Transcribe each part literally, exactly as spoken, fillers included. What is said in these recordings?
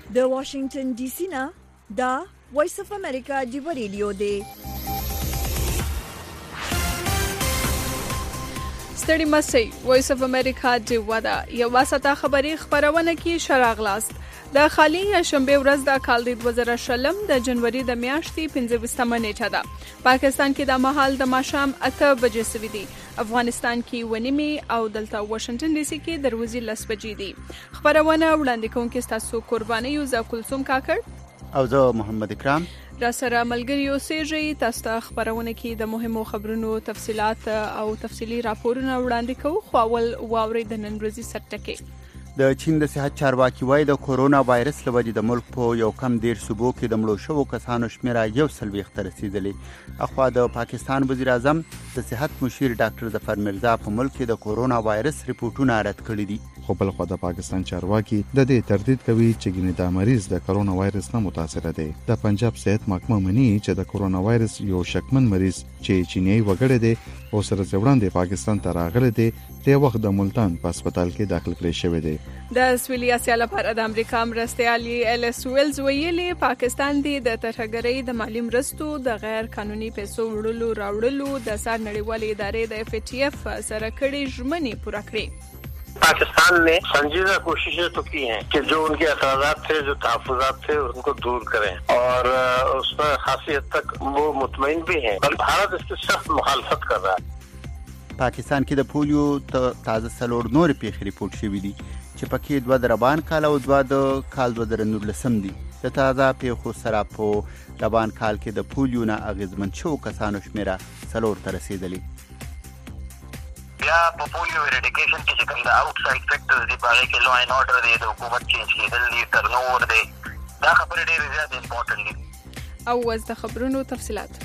د واشنگټن ډي سي نه دا وایس اف امریکا دی ریډیو دی. ستړي مسئ وایس اف امریکا دی ودا یو واسطه خبری خبرونه کې شراغلاست. د خالی شنبه ورځ د کال د دوه زره شلم د جنوري د میاشتې پنځه ویشتمه نیټه ده. پاکستان کې د مهال د ماښام اته بجې سوي دي. افغانستان کې ونیمي او دلته واشنگټن ډي سي کې دروازې لس بجې دي. خبرونه وړاندې کوونکې تاسو قرباني یو ز کلثوم کاکړ او زه محمد اکرام را سره ملګری اوسېږي. تاسو ته خبرونه کې د مهمو خبرونو تفصيلات او تفصيلي راپورونه وړاندې کوو. خو اول واوري د نن ورځې سرټکي. د چین د صحت چارواکي وایي د کورونا وایرس له وجې د ملک په یو کم ډیر صوبو کې د مړو شوو کسانو شمیره یو سلويخ ته رسیدلی. اخوا د پاکستان وزیر اعظم د صحت مشیر ډاکټر ظفر مرزا په ملک کې د کورونا وایرس ریپورتونه رد کړي دي. خو بل خو د پاکستان چارواکي د دې تردید کوي چې ګینه د مریض د کورونا وایرس نه متاثر دي. د پنجاب صحت محکمه مني چې د کورونا وایرس یو شکمن مریض چې چینی وګړی دی او سره ځوړاندې پاکستان ته راغلی دی د وخت د ملتان په هسپتال کې داخل کړی شوی دی. د سویلي اسیا لپاره د امریکا مرستیالي ایلس ویلز ویلي پاکستان دی د ترهګرۍ د مالی مرستو د غیر قانوني پیسو وړلو راوړلو د سر نړیوالې ادارې د اف ټي اف سره کړي ژمنې پوره کړې. पाकिस्तान ने संजीदा कोशिशें तो की हैं कि जो उनके एतराज़ात थे, जो तहफ़्फ़ुज़ात थे, उनको दूर करें और उसमें खासी हद तक वो मुतमईन भी हैं और भारत इसकी सख्त मुखालफत कर रहा है. پاکستان کې د پولیو تازه سلور نور پیښې ریپورت شوې دي چې پکې دوه د ربان کال او دوه د کال دوه زره نولسم دي. د تازه پیښو سره په ربان کال کې د پولیو نه اغېزمن شوو کسانو شمیره څلور ته رسېدلې. یا په پولیو اریډیکیشن کې چې کوم د آوټ سایډ فیکټرز دي په هغه کې لو اینډ اورډر دی، د حکومت چینج کېدل دي، ټرنوور دی، دا خبرې ډېرې زیاتې امپورټنټ دي. او اوس د خبرونو تفصیلات.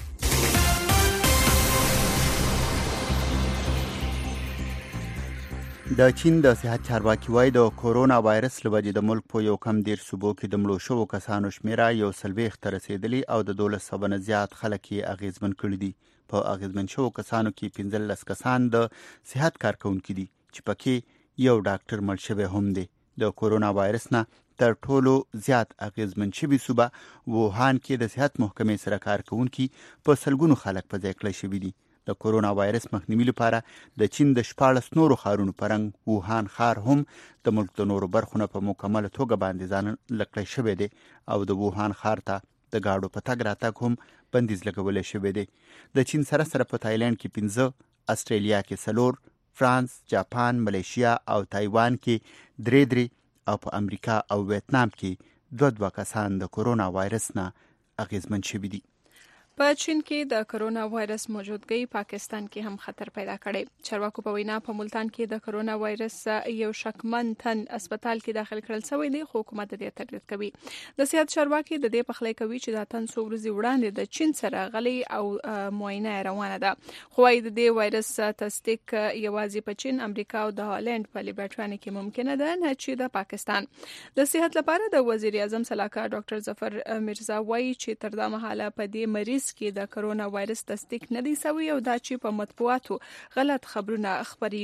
د چین د صحت چارواکي وایي د کورونا وایرس له وجې د ملک په یو کم ډیر صوبو کې د مړو شوو کسانو شمیره یو سلويخ ته رسېدلي او د دولس سوه نه زیات خلک یې اغېزمن کړي دي. په اغېزمن شوو کسانو کې پنځلس کسان د صحت کارکونکي دي چې پکې یو ډاکټر مړ شوی هم دی. د کورونا وایرس نه تر ټولو زیات اغېزمن شوي صوبه ووهان کې د صحت محکمې سره کارکونکي په سلګونو خلک په ځای کړی شوي دي. د کورونا وایرس مخنیوي لپاره د چین د شپاړس نورو ښارونو په رنګ ووهان ښار هم د ملک د نورو برخو نه په مکمله توګه باندې ځان لکړی شوی دی او د ووهان ښار ته د گاډو په تګ راتګ هم بندیز لګولې شوی دی. د چین سره سره په تایلند کې پنځه، استرالیا کې څلور، فرانس، جاپان، ملیشیا او تایوان کې درې درې او په امریکا او ویتنام کې دوه دوه کسان د کورونا وایرس نه اغېزمن شوي دي. په چین کې د کرونا وایرس موجودګي پاکستان کې هم خطر پیدا کړي. چارواکو په وینا په ملتان کې د کرونا وایرس یو شکمن تن هسپتال کې داخل کړل شوی دی، خو حکومت دې تردید کوي. د صحت چارواکي د دې پخلی کوي چې دا تن څو ورځې وړاندې د چین سره غلي او معاینه روانه ده. خو د دې وایرس تصدیق یوازې په چین، امریکا او د هالند په لیبارټوارونو کې ممکنه ده، نه چې د پاکستان. د صحت لپاره د وزیر اعظم سلاکار ډاکټر ظفر مرزا وایي چې تر دا مهاله په دې مریض کې د کرونا وایرس تصدیق نه دی شوی او دا چې په مطبوعاتو غلط خبرونه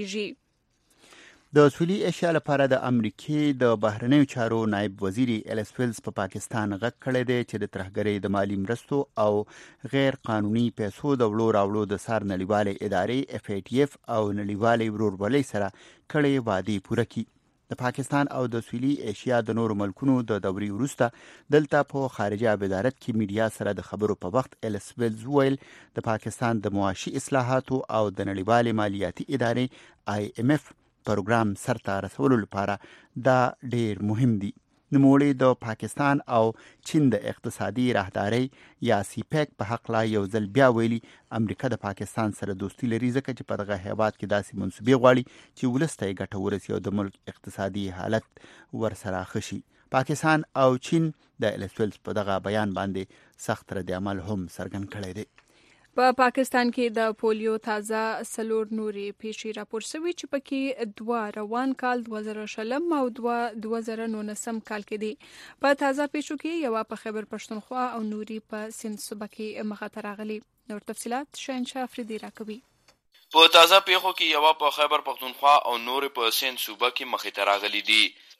خبريږي. د سویلي ایشیا لپاره د امریکای د بهرنیو چارو نائب وزیر ایلس ویلز په پاکستان غږ کړی دی چې د ترهګرۍ د مالی مرستو او غیر قانوني پیسو د وړو راوړو د سر نړیوالې ادارې اف ای ټي اف او نړیوالې ورورولۍ سره کړي وعدې پوره کړي. د پاکستان او د سویلي ایشیا د نورو ملکونو د دوري وروسته دلته په خارجه وزارت کې میډیا سره د خبرو په وخت ایلس ویلز ویل د پاکستان د معاشي اصلاحاتو او د نړیوالې مالیاتي ادارې آی ایم اف پروګرام سرته رسولو لپاره دا ډیر مهم دی. نوموړي د پاکستان او چین د اقتصادي راهدارۍ یا سیپیک په حق لا یو ځل بیا ویلي امریکا د پاکستان سره دوستي لري ځکه چې په دغه هیواد کې داسې منصوبې غواړي چې ولس ته یې ګټه ورسي او د ملک اقتصادي حالت ورسره ښه شي. پاکستان او چین د ایلس ویلز په دغه بیان باندې سخت رد عمل هم څرګند کړی دی. په پاکستان کې د پولیو تازه سلور نوري پیښې راپور شوي چې پکې دوه روان کال دوه زره شلم او دوه دوه زره نولسم کال کې دي. په تازه پیښو کې یو په خیبر پښتونخوا او نوري په سند صوبه کې مخه راغلي. نور تفصيلات شاهنشاه افریدي راکوي. په تازه پیښو کې یو په خیبر پښتونخوا او نوري په سند صوبه کې مخه راغلي دي.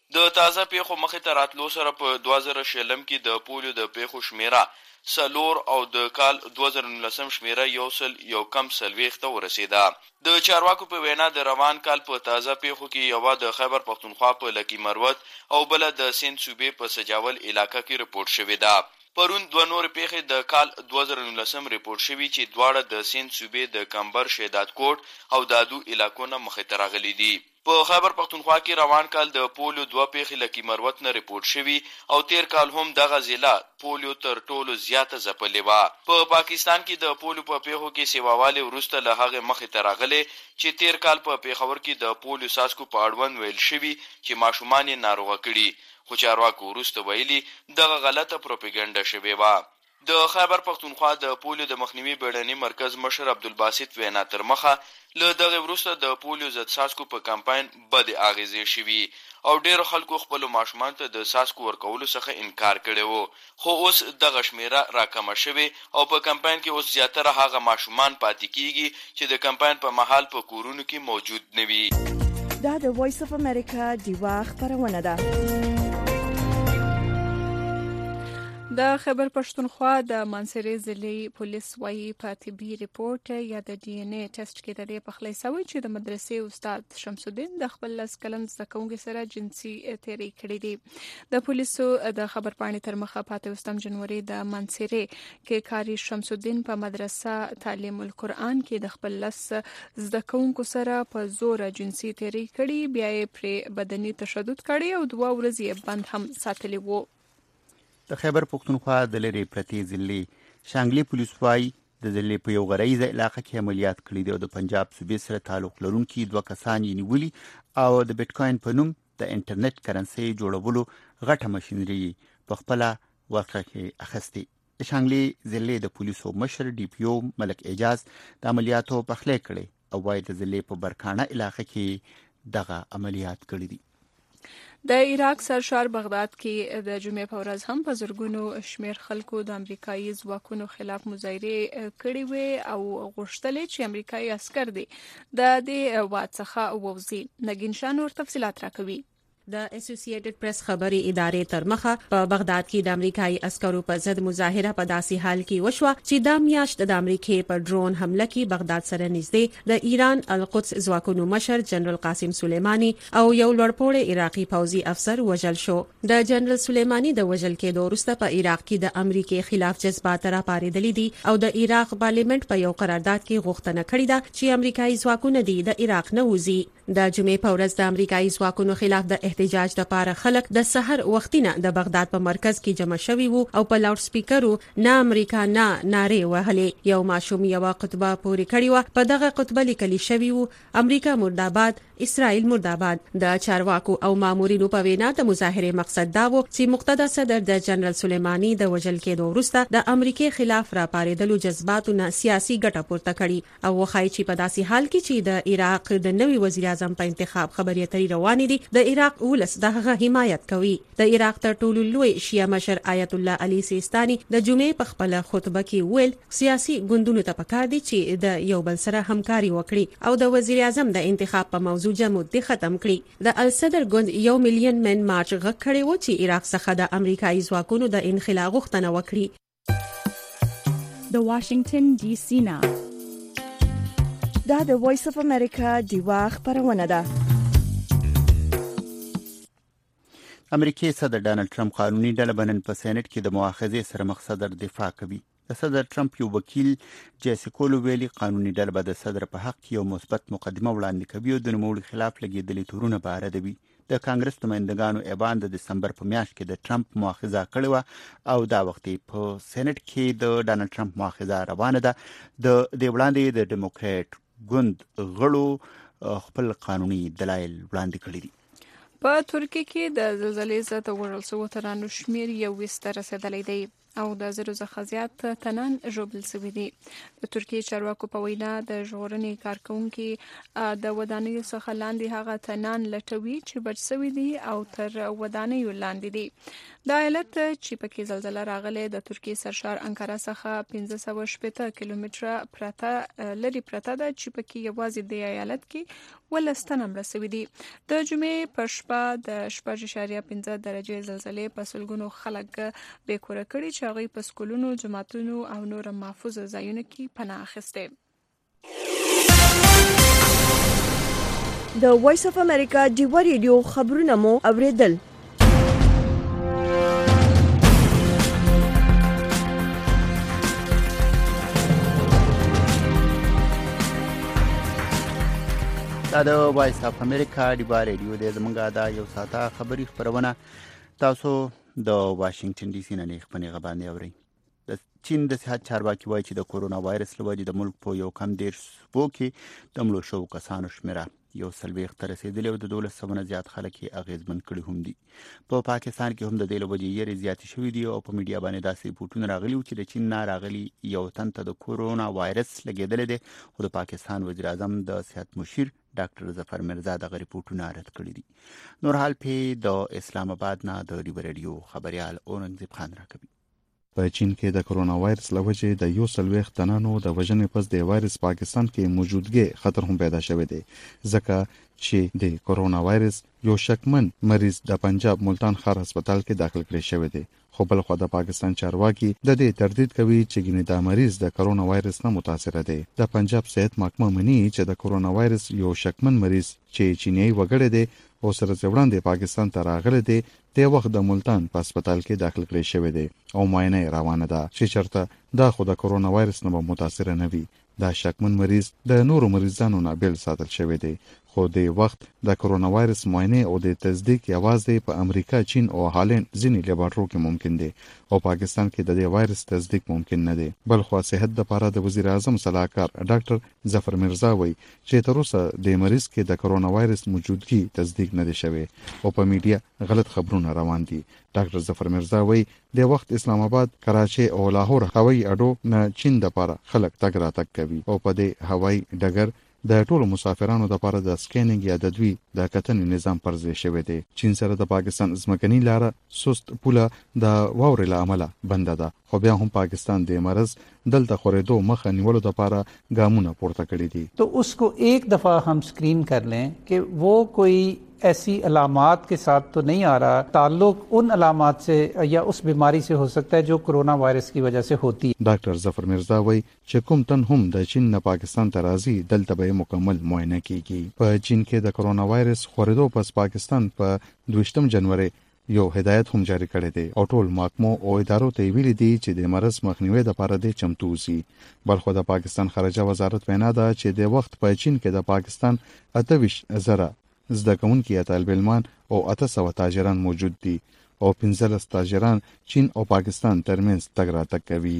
د تازه پیښو مخې ته راتلو سره په دوه زره شلم کې د پولیو د پیښو شمیره سلور او د کال دوه زره نولسم شمیره یو سل یو کم څلوېښت ته ورسېده. د چارواکو په وینا د روان کال په تازه پیښو کې یوه د خیبر پښتونخوا په لکی مروت او بله د سیند صوبې په سجاول علاقه کې رپورټ شوې ده. پرون دوه نور پیښې د کال دوه زره نولسم رپورټ شوي چې دواړه د سیند صوبې د کمبر شهداد کوټ او دادو علاقو نه مخې ته راغلي دي. په خیبر پښتونخوا کې روان کال د پولیو دوه پیښې لکی مروت نه رپورټ شوي او تیر کال هم دغه ضلع پولیو تر ټولو زیاته ځپلې وه. په پاکستان کې د پولیو په پیښو کې سیواوالې وروسته له هغې مخې ته راغلی چې تیر کال په پیښور کې د پولیو څاڅکو په اړوند ویل شوي چې ماشومان یې ناروغه کړي، خو چارواکو وروسته ویلي دغه غلطه پروپاګاندا شوې وه. د خیبر پښتونخوا د پولیو د مخنیوي بیړني مرکز مشر عبدالباسط وینا تر مخه له دغه وروسته د پولیو ضد څاڅکو په کمپاین بد اغیزې شوي او ډیرو خلکو خپل ماشومان ته د څاڅکو ورکولو څخه انکار کړی وو، خو اوس دغه شمیره راکمه شوې او په کمپاین کې اوس زیاتره هغه ماشومان پاتې کیږي چې د کمپاین په مهال په کورونو کې موجود نه وي. دا د وایس اف امریکا دیوا خبرونه ده. د خیبر پښتونخوا د منصوري ضلعي پولیس وايي په طبي ریپورت یا د ډي ان اي ټیسټ کې د دې پخلی سوی چې د مدرسې استاد شمس الدین د خپل لس کلن زده کوونکي سره جنسي تیری کړې دي. د پولیسو د خبر پاڼې تر مخه پاتې وستم جنوري د منصوري کې کاری شمس الدین په مدرسه تعلیم القرآن کې د خپل لس زده کوونکو سره په زور جنسي تیری کړې، بیا یې پر بدني تشدد کړی او دوه ورځې بند هم ساتلی وو. د خیبر پښتونخوا د لرې پرتې ضلع شانګلي پولیس وايي د ضلع په یو غریزه علاقه کې عملیات کړي دي او د پنجاب صوبې سره تعلق لرونکي دوه کسان یې نیولي او د بیټ کوین په نوم د انټرنیټ کرنسي جوړولو غټه ماشینري په خپله ورکه کې اخیستې. د شانګلي ضلع د پولیسو مشر ډي پي او ملک اعجاز د عملیاتو پخلی کړي او وايي د ضلع په برکانه علاقه کې دغه عملیات کړي دي. د عراق سرشار بغداد کې د جمعې په ورځ هم په زرګونو شمیر خلکو د امریکایي ځواکونو خلاف مظاهرې کړې وې او غوښتل چې امریکایي عسكر دي د دې واد څخه ووځي. نګین شاه نور تفصيلات راکوي. د اسوسییټډ پریس خبري ادارې تر مخه په بغداد کې د امریکایي عسکرو په ضد مظاهره په داسې حال کې وشوه چې د میاشت د امریکای په ډرون حمله کې بغداد سره نږدې د ایران القدس ځواکونو مشر جنرال قاسم سلیمانی او یو لوړپوړی عراقي پوځي افسر وژل شو. د جنرال سلیمانی د وژل کېدو وروسته په عراق کې د امریکای خلاف جذبات راپارېدلي دي او د عراق پارلیمنت په یو قرارداد کې غوښتنه کړې ده چې امریکایي ځواکونه دي د عراق نه وځي. د جمعې په ورځ د امریکایي ځواکونو خلاف د احتجاج لپاره خلک د سحر وختینه د بغداد په مرکز کې جمع شوي وو او په لاوډ سپیکرو نه امریکا نه نارې وهلې. یو ماشوم یو خطبه پورې کړې و، په دغه خطبه لیکل شوی وو امریکا مرداباد، اسرائیل مرداباد. د چارواکو او مامورینو په وینا د مظاهره مقصد دا و چې مقتدا صدر د جنرال سلیمانی د وژل کېدو وروسته د امریکای خلاف راپارېدلو جذباتو نه سیاسي ګټه پورته کړي او وخایي چې په داسې حال کې چې د عراق د نوي وزیر اعظم په انتخاب خبرې اترې روانې دي، د عراق ولس دغه حمایت کوي. د عراق تر ټولو لوی شیعه مشر آیت الله علي سیستاني د جمعې په خپل خطبه کې ویل سیاسي ګوندونو ته پکار دي چې د یو بل سره همکاري وکړي او د وزیر اعظم د انتخاب په موضوع جمود ختم کړي. د الصدر ګوند یو میلیون من مارچ غږ کړی و چې عراق څخه د امریکایي ځواکونو د انخلا غوښتنه وکړي. د واشنگټن ډي سي نه دا د وایس اف امریکا دیوا خبرونه ده. امریکای صدر ډانلډ ټرمپ قانوني ډله بنن په سېنات کې د مؤاخذې سره مخ صدر دفاع کوي. د صدر ټرمپ یو وکیل جیسیکولو ویلي قانوني ډله به د صدر په حق یو مثبت مقدمه وړاندې کوي او د نوموړي خلاف لګېدلي تورونه به ردوي. د کانګرس نمائندګانو ایوان د دسمبر په میاشت کې د ټرمپ مؤاخذه کړې وه او دا وخت په سېنات کې د ډانلډ ټرمپ مؤاخذه روانه ده. د دې وړاندې د ډیموکرات ګوند غړو خپل قانوني دلایل وړاندې کړي دي. په ترکیه کې د زلزلې ضد وژل شوو ترانو شمیر یو ویسته رسیدلی دی. او د زرو څخه زیات تنان ژوبل شوي دي. د ترکیې چارواکو په وینا د ژغورنې کارکونکو د ودانیو څخه لاندې هغه تنان لټوي چې بچ شوي دي او تر ودانیو لاندې دي. د ایالت چې پکې زلزلہ راغله د ترکیې سرشار انکارا څخه پنځه سوه شپږ کیلومتره پرته لري پرته ده چې پکې یوازې د ایالت کې ولستان مړه شوي دي. د جمعې په شپه د شپږ اعشاریه پنځه درجې زلزلې په سلګونو خلک بې کوره کړي چې هغوی په سکولونو، جوماتونو او نور محفوظ ځایونو کې پناه اخیستې. د وایس اف امریکا ډیوا ریډیو خبرونه مو اوریدل. دا د وایس اف امریکا ډیوا ریډیو د زمونږه دا یو ساعته خبري خبرونه تاسو د واشنگټن ډي سي نه نه خبري غبانې اوري. د چین د صحت چارواکي وایي چې د کورونا وایرس لوجې د ملک په یو کم ډیر سپو کې د مړو شو کسانو شمیره یو سلويخ تر رسیدلی او د دولت سمونه زیات خلک یې اغیزمن کړي هم دي. په پاکستان کې هم د دې لوجې یې زیات شوې دي او په میډیا باندې داسې پورتونه راغلي چې د چین نه راغلي یو تن ته د کورونا وایرس لګیدل دي او د پاکستان وزیر اعظم د صحت مشیر ډاکټر ظفر مرزا د ریپورتونه رد کړي دي. نور حال په د اسلام آباد نه د ډیوا ریډیو خبريال اورنګزیب خان راکوي. په چین کې د کرونا وایرس لوجې د یو سلويخ تنانو د وژنې پس د وایرس پاکستان کې موجودګي خطر هم پیدا شوی دی ځکه چې د کرونا وایرس یو شکمن مریض د پنجاب ملتان ښار هسپتال کې داخل کړی شوی دی. خو بل خو د پاکستان چارواکي د دې تردید کوي چې ګینه د مریض د کرونا وایرس نه متاثر دی. د پنجاب صحت محکمه مني چې د کرونا وایرس یو شکمن مریض چې چینی وګړی دی او سره ځوړاندې پاکستان ته راغلی دی د وخت د ملتان په هسپتال کې داخل کړی شوی دی او معاینه روانه ده چې چرته دا خو د کرونا وایرس نه متاثر نه وي. دا شکمن مریض د نورو مریضانو نه بیل ساتل شوی دی. خو د وخت د کرونا وایرس معاینه او د تصدیق یوازې په امریکا، چین او هالند ځینې لیبارټورو کې ممکن دی او پاکستان کې د دې وایرس تصدیق ممکن نه دی. بل خو صحت د لپاره د وزیر اعظم صلاحکار ډاکټر ظفر مرزا وایي چې تر اوسه د مریض کې د کرونا وایرس موجودګي تصدیق نه دی شوی او په میډیا غلط خبرونه روان دي. ډاکټر ظفر مرزا وایي د وخت اسلام آباد، کراچي او لاهور هوایي اډو نه چین د لپاره خلک تګ راتګ کوي او په دې هوایي ډګر د ټولو مسافرانو لپاره د سکینینګ یا د دوی د کتنې نظام پرځای شوی دی. چین سره د پاکستان ځمکني لاره سست پوله د واورې له امله بنده ده خو بیا هم پاکستان د مرض دلته خورېدو مخه نیولو لپاره ګامونه پورته کړي دي. تو اس کو ایک دفعہ ہم اسکرین کر لیں کہ وہ کوئی ایسی علامات کے ساتھ تو نہیں آ رہا، تعلق ان علامات سے یا اس بیماری سے ہو سکتا ہے جو کرونا وائرس کی وجہ سے ہوتی ہے. ډاکټر ظفر مرزا وایي چې کوم تن هم د چین نه پاکستان ته راځي دلته به مکمل معاینه کیږي. په چین کې د کرونا وایرس خورېدو پس پاکستان په دویشتم جنوري یو هدایت هم جاری کړی دی او ټول محکمو او ادارو ته ویلي دي چې د مرض مخنیوي لپاره د چمتو اوسي. بلخو د پاکستان خارجه وزارت وینا ده چې د وخت په چین کې د پاکستان اته ویشت زره زده کوونکي یا طالب علمان او اته سوه تاجران موجود دي او پنځلس تاجران چین او پاکستان ترمنځ تګ راتګ کوي.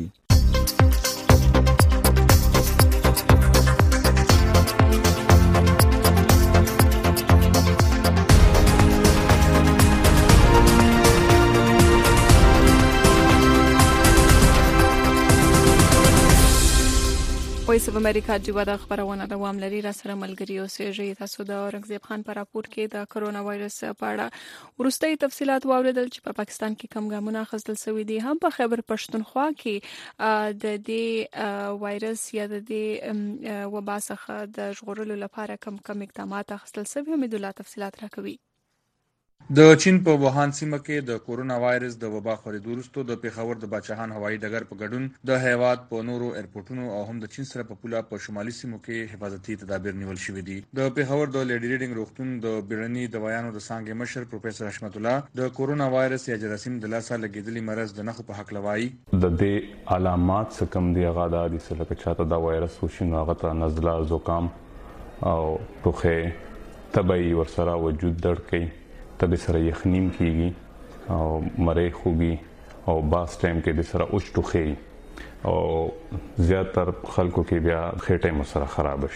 وایس اف امریکا ډیوا د خبرونه دوام لري. را سره ملګری اوسېږي. تاسو د اورنګزیب خان په راپور کې د کرونا وایرس په اړه وروستي تفصيلات واوریدل چې په پاکستان کې کم ګامونه اخیستل شوي دي. هم په خیبر پښتونخوا کې د دې وایرس یا د دې وبا څخه د ژغورلو لپاره کم کم اقدامات اخیستل شوي. حمید الله تفصيلات راکوي. د چین په ووهان سیمه کې د کورونا وایرس د وبا خورېدو وروسته د پیښور د باچاهان هوایي ډګر په ګډون د هیواد په نورو ایرپورټونو او هم د چین سره په پوله په شمالي سیمو کې حفاظتي تدابیر نیول شوي دي. د پیښور د لیډي ریډینګ روغتون د بیړني دوايانو د څانګې مشر پروفیسور حشمت الله د کورونا وایرس یا جراثیم د لاسه لګیدلي مرض د نښو په حق لوایي د دې علامات څه کم دي هغه د دې سره لکه چاته دا وایرس وشي نو هغه ته نزله، زکام او ټوخی، تبعي ورسره وجود درد کوي، تبه سره یخنیم کیږي او مری خوږي او باس ټایم کې د سره اوچ ټوخي او زیاتره خلکو کې بیا خېټه مسره خراب شي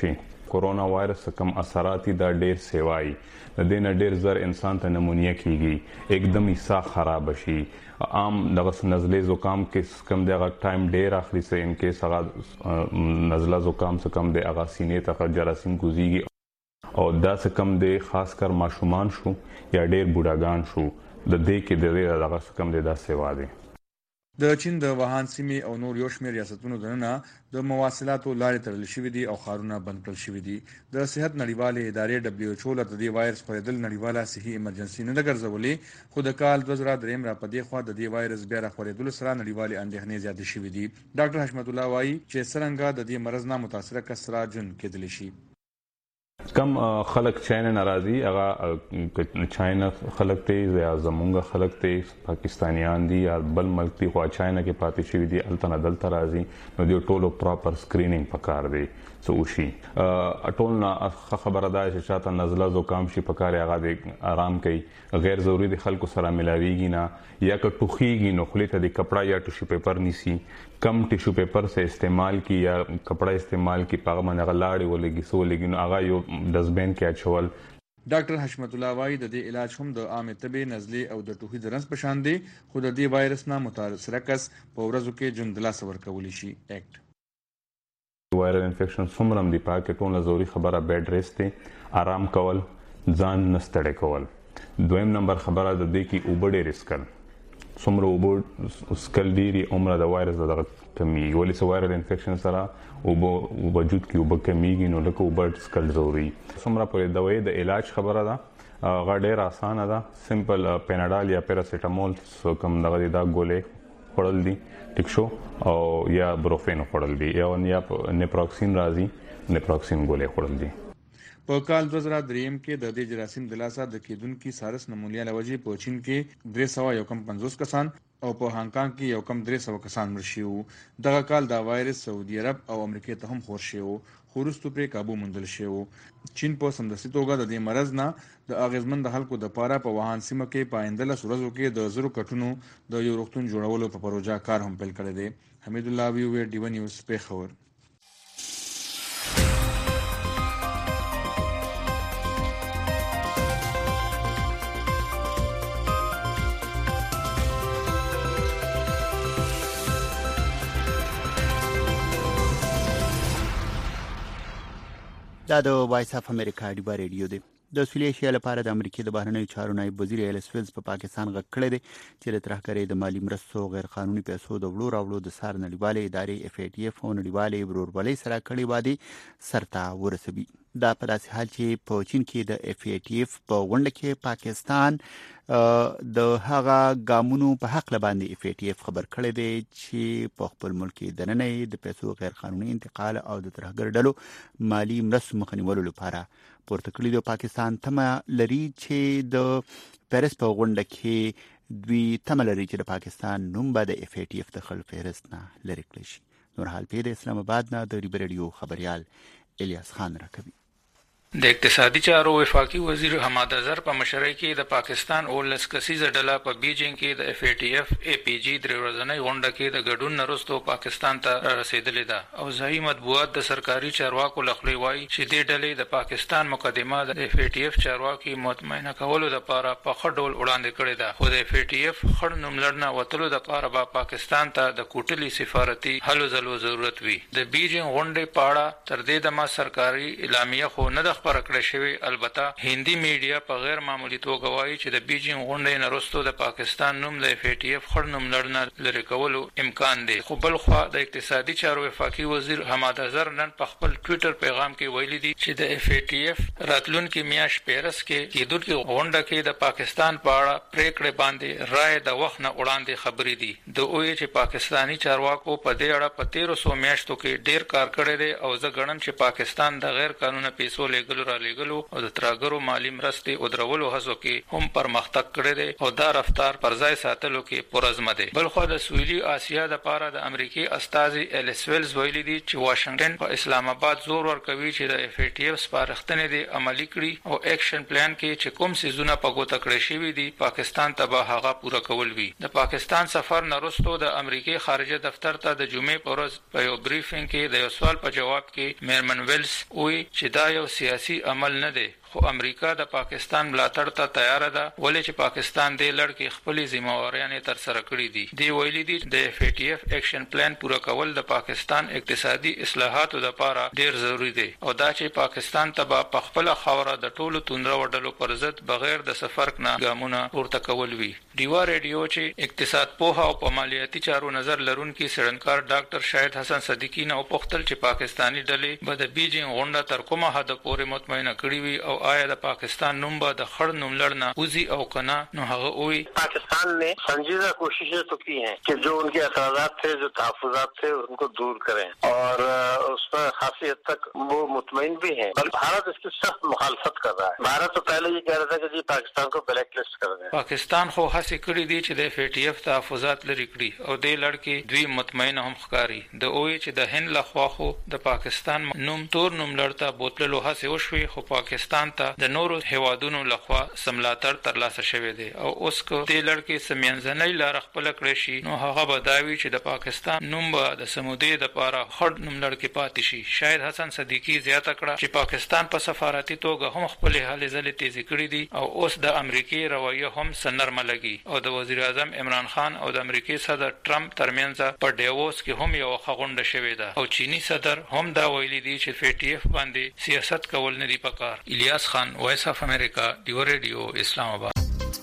کورونا وایرس کم اثرات دا ډیر سیوای د دې نه ډیر زر انسان ته نمونیا کیږي एकदम یې ساه خراب شي عام دغه نزلې زکام کې کم دغه ټایم ډیر اخلي سه ان کې هغه نزله زکام څخه کم د هغه سینې ته جراثیم کوزيږي او دا څخه کم د خاص کر ماشومان شو یا ډیر بوډاګان شو د دې کې د دې دغه څخه کم د داسې واده د چین د وهان سیمې او نور یو شمېر ریاستونو دننه د مواصلاتو لارې تړل شوې دي او ښارونه بند کړل شوي دي د صحت نړیوالې ادارې دبليو ایچ او له دې وایرس خپرېدل نړیواله صحي ایمرجنسي نه ګرځولې خو د کال دوه زره درې را پدې خوا د دې وایرس بیا خپرېدل سره نړیوالې اندېښنې زیاتې شوې دي ډاکټر حشمت الله وایي چې څنګه د دې مرض نه متاثره کسرا جون کېدل شي کم خلک چاینا ناراضي هغه چاینا خلک ته یا زمونږ خلک ته پاکستانیان دي یا بل ملک دي خو چاینا کې پاتې شوی دي الته نه دلته راځي نو دی ټولو پراپر سکرینینګ پکار دی سو شي ټول نه خبره ده چې چاته نزله زکام شي پکار هغه د آرام کوي غیر ضروري د خلکو سره ملاويږي نه یا که ټوخيږي نو خلیته د کپڑا یا ټیشو پیپر نیسی کم ټیشو پیپر سے استعمال کی یا کپڑا استعمال کی پاغه من غلاړي ولګي سو لګي نو هغه یو دزبین کې اچول ډاکټر حشمت الله وایي د دې علاج هم د عام طبي نزلې او د ټوخي د رنس په شان دي خو د دې وایرس نه متاثر کس په ورځو کې جندلا سور کولی شي اکټ وایرل انفیکشن څومره دی پاکه ټول ضروري خبره بیډ ریسټ آرام کول ځان نستړی کول دویم نمبر خبره د دې کې اوبډې ریسکل څومره اوبډ سکل ډیری عمره د وایرس د کمی ولې سو وایرل انفیکشن سره او وجود کې وب کمیږي نو لکه اوبډ سکل ضروري څومره په دوايي د علاج خبره ده غډیر اسانه ده سمپل پیناډال یا پیراسټامول کوم دغه دا ګولې خړل دي ټیک شو او یا بروفین خړل دي یا یا نیپروکسین راځي نیپروکسین ګولې خړل دي په کال دوه زره درې کې د دې جراثیم د لاسه د کېدونکو سارس نمونیا لوجې په چین کې درې سوه یو کم پنځوس کسان او په هانګ کانګ کې یو کم درې سوه کسان مړ شوي دغه کال دا وایرس سعودي عرب او امریکا ته هم خور شوی خو وروسته پرې قابو موندل شوی چین په سمدستي توګه د دې مرض نه د اغیزمن د خلکو د پاره په وهان سیمه کې پایندله سورزو کې د زرو کټونو د یو روغتون جوړولو په پروژه کار هم پیل کړی دی حمید الله وی ډی ون نیوز په خبر دا د وایس اف امریکا ډیبا ریډیو دی د سویلي ایشیا لپاره د امریکای د بهرنیو چارو نایب وزیر ایلس ویلز په پاکستان غږ کړی دی چې د ترهګرۍ د مالی مرستو غیر قانوني پیسو د وړو راوړو د سار نړیوالې ادارې اف ای ټي اف او نړیوالې ورورولۍ سره کړي وادي سرته ورسوي دا په داسې حال چې په چین کې د اف ای ټي اف په غونډه کې پاکستان د هغه ګامونو په حق لباندې اف ای ټي اف خبر کړی دی چې په خپل ملک دننه د پیسو غیر قانوني انتقال او د ترهګر ډلو مالی مرستو مخنیولو لپاره پورته کړی دی پاکستان تمه لري چې د پیرس په غونډه کې دوی تمه لري چې د پاکستان نوم به د اف ای ټي اف د خل فهرست نه لري کړی شي نور حال په اسلام آباد نه د ریډیو خبريال الیاس خان راکوي د اقتصادي چارو وفاقي وزیر حماد اظهر په مشرۍ کې د پاکستان اولس کسیزه ډله په بیجینګ کې د اف ای ټي اف ای پی جی درې ورځنۍ غونډه کې د ګډون نرستو پاکستان ته رسیدلې ده او ځایي مطبوعات د سرکاري چارواکو لخوا وایي چې دې ډلې د پاکستان مقدمه د اف ای ټي اف چارواکي مطمئنه کولو لپاره په خړ ډول وړاندې کړې ده خو د اف ای ټي اف خړ نوملړنه وتلو لپاره به پاکستان ته د کوټلي سفارتي هلو ځلو ضرورت وي د بیجینګ غونډې پاړه تر دې دمه سرکاري اعلامیه خو نه د خبر کړی شوی البته هندي میډیا په غیر معمولی توګه وایي چې د بیجینګ غونډې نه وروسته د پاکستان نوم د اف ای ټي اف خړ نوملړنه لرې کولو امکان دی خو بل خوا د اقتصادي چارو وفاقي وزیر حماد اظهر نن په خپل ټوئیټر پیغام کې ویلي دي چې د اف ای ټي اف راتلونکي میاشت پیرس کې کېدونکي غونډه کې د پاکستان په اړه پریکړې باندې رائے د وخت نه وړاندې خبرې دي د اوې چې پاکستانی چارواکو په دې اړه په تیرو سو میاشتو کې ډیر کار کړی دی او زه ګڼم چې پاکستان د غیر قانوني پیسو لګ لېګلو را لېګلو او د ترهګرو مالی مرستې او درولو هڅو کې هم پرمختګ کړی دی او دا رفتار پر ځای ساتلو کې پرزمه دی. بل خو د سویلي اسیا د پاره د امریکای استازي الیس ویلز ویلي دي چې واشنگټن په اسلام آباد زور ورکوي چې د اف ای ټی اف سپارښتنې دي عملي کړي او اکشن پلان کې چې کوم سيزونه په ګوته کړی شوی دي پاکستان ته به هغه پوره کول وي. د پاکستان سفر نرستو د امریکای خارجه دفتر ته د جمعې په ورځ په یو بریفینګ کې د یو سوال په جواب کې میرمن ویلز وی چې دا یو سیاسي عمل نه دی خو امریکا د پاکستان ملاتړ ته تیار ده ولې چې پاکستان د لړ کې خپل ذمہواریانه تر سره کړې دي. دی ویلي دي د اف ای ټی اف اکشن پلان پوره کول د پاکستان اقتصادي اصلاحاتو لپاره ډیر ضروری دی او دا چې پاکستان ته په خپل خوره د ټولو توندرو وډلو پر ضد بغیر د سفر نه ګامونه ورته کول وي. دیوا ریډیو چې اقتصاد پوها او په مالیاتي چارو نظر لرونکي سړنکار ډاکټر شاهد حسن صدیقی نه پوښتل چې پاکستانی ډلې به د بیجینګ غونډه تر کومه حد پورې مطمئنه کړي وي او آیا د پاکستان نوم به د خړ نوم لړنه اوزي او کنا نو هغه وی पाकिस्तान ने संजीदा कोशिशें तो की हैं कि जो उनके एतराज़ात थे जो तहफ़्फ़ुज़ात थे उनको दूर करें और उसमें खासी हद तक वो मुतमईन भी हैं बल्कि भारत इसकी सख्त मुखालफत कर रहा है. भारत तो पहले ये कह रहा था कि जी पाकिस्तान को ब्लैक लिस्ट कर दें. पाकिस्तान खो हसी कड़ी दी چې د اف ای ټی اف تحفظات لري کړی او د لړکې دوی مطمئن هم ښکاری د اوې چې د هند لخوا خو د پاکستان نوم تور نوم لړته بوتللو هڅه وشوي خو پاکستان ته د نورو هوادونو لخوا سملاتړ ترلاسه شوی دی او اوس کو د لړکې سمینځنۍ لار خپل کړی شي نو هغه بداوی چې د پاکستان نوم به د سمودي د پاره خړ نوم لړکې پاتې شي. شاهد حسن صدیقی زیاته کړه چې پاکستان په سفارتي توګه هم خپل هلې ځلې تیزی کړې دي او اوس د امریکای رویه هم سنرمه لګي او د وزیر اعظم عمران خان او د امریکای صدر ټرمپ ترمنځ په ډیووس کې هم یو خغونډه شوې ده او چینی صدر هم دا ویلي دي چې اف ای ټی اف باندې سیاست کول نه دی پکار. الیاس خان وایس اف امریکا دیو ریډیو اسلام آباد.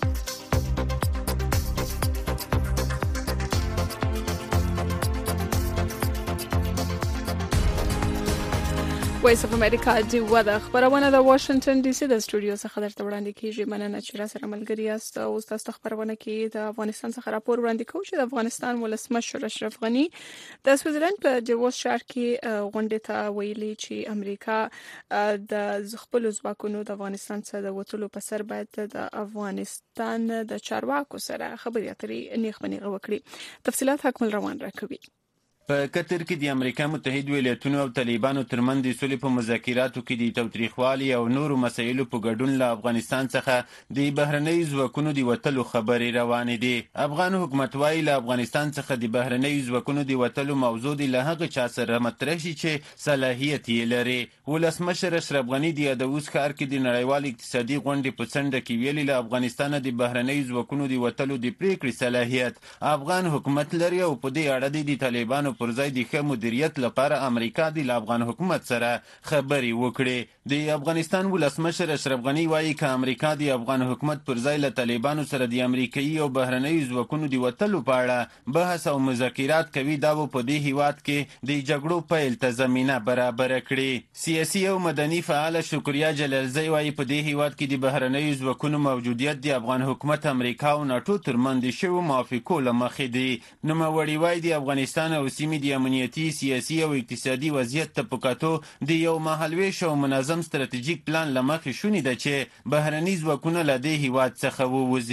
وایس اف امریکا دی ودا خبرونه د واشنگټن ډي سي د سټوډیو څخه درته وړاندې کیږي. مننه چې را سره ملګری یاست. او تاسو خبرونه کې د افغانستان څخه راپور وړاندې کوم چې د افغانستان ولسمشر اشرف غنی د سویټزرلند په ډیووس ښار کې غونډه ته ویلي چې امریکا د خپل ځواکونو د افغانستان څخه د وټولو په سر باید د افغانستان د چارواکو سره خبرې اترې نیغ بنیغه وکړي. تفصيلات حکمل روان راکوي. په قطر کې د امریکا متحده ایالاتونو او طالبانو ترمنځ د سولې په مذاکراتو کې د توتریخوالي او نورو مسایلو په ګډون له افغانستان څخه د بهرنۍ ځواکونو د وټلو خبرې روانې دي. افغان حکومت وايي له افغانستان څخه د بهرنۍ ځواکونو د وټلو موضوع د له هغه چا سره مطرح شي چې صلاحیت یې لري. ولسمشر اشرف غنی د یادوس ښار کې د نړیوال اقتصادي غونډې په څنډه کې ویلي له افغانستان د بهرنۍ ځواکونو د وټلو د پریکړې صلاحیت افغان حکومت لري او په دې اړه د طالبانو پر ځای د ښه مدیریت لپاره امریکا د افغان حکومت سره خبرې وکړي. د افغانستان ولسمشر اشرف غنی وایي چې امریکا د افغان حکومت پر ځای له طالبانو سره د امریکایي او بهرنۍ ځواکونو د وټلو په اړه بحث او مذاکرات کوي دا په دې هیواد کې د جګړو پیل ته زمینه برابر کړي. سیاسي او مدني فعال شکریا جلالزی وایي په دې هیواد کې د بهرنۍ ځواکونو موجودیت د افغان حکومت امریکا او ناتو ترمنځ شوو موافقو له مخې دی. نوموړي وایي د افغانستان او سیمې د امنیتي سیاسي او اقتصادي وضعیت ته په کتو د یو مهالویش او منظم ستراتیژیک پلان له مخې شونې ده چې بهرني ځواکونه له دې هیواد څخه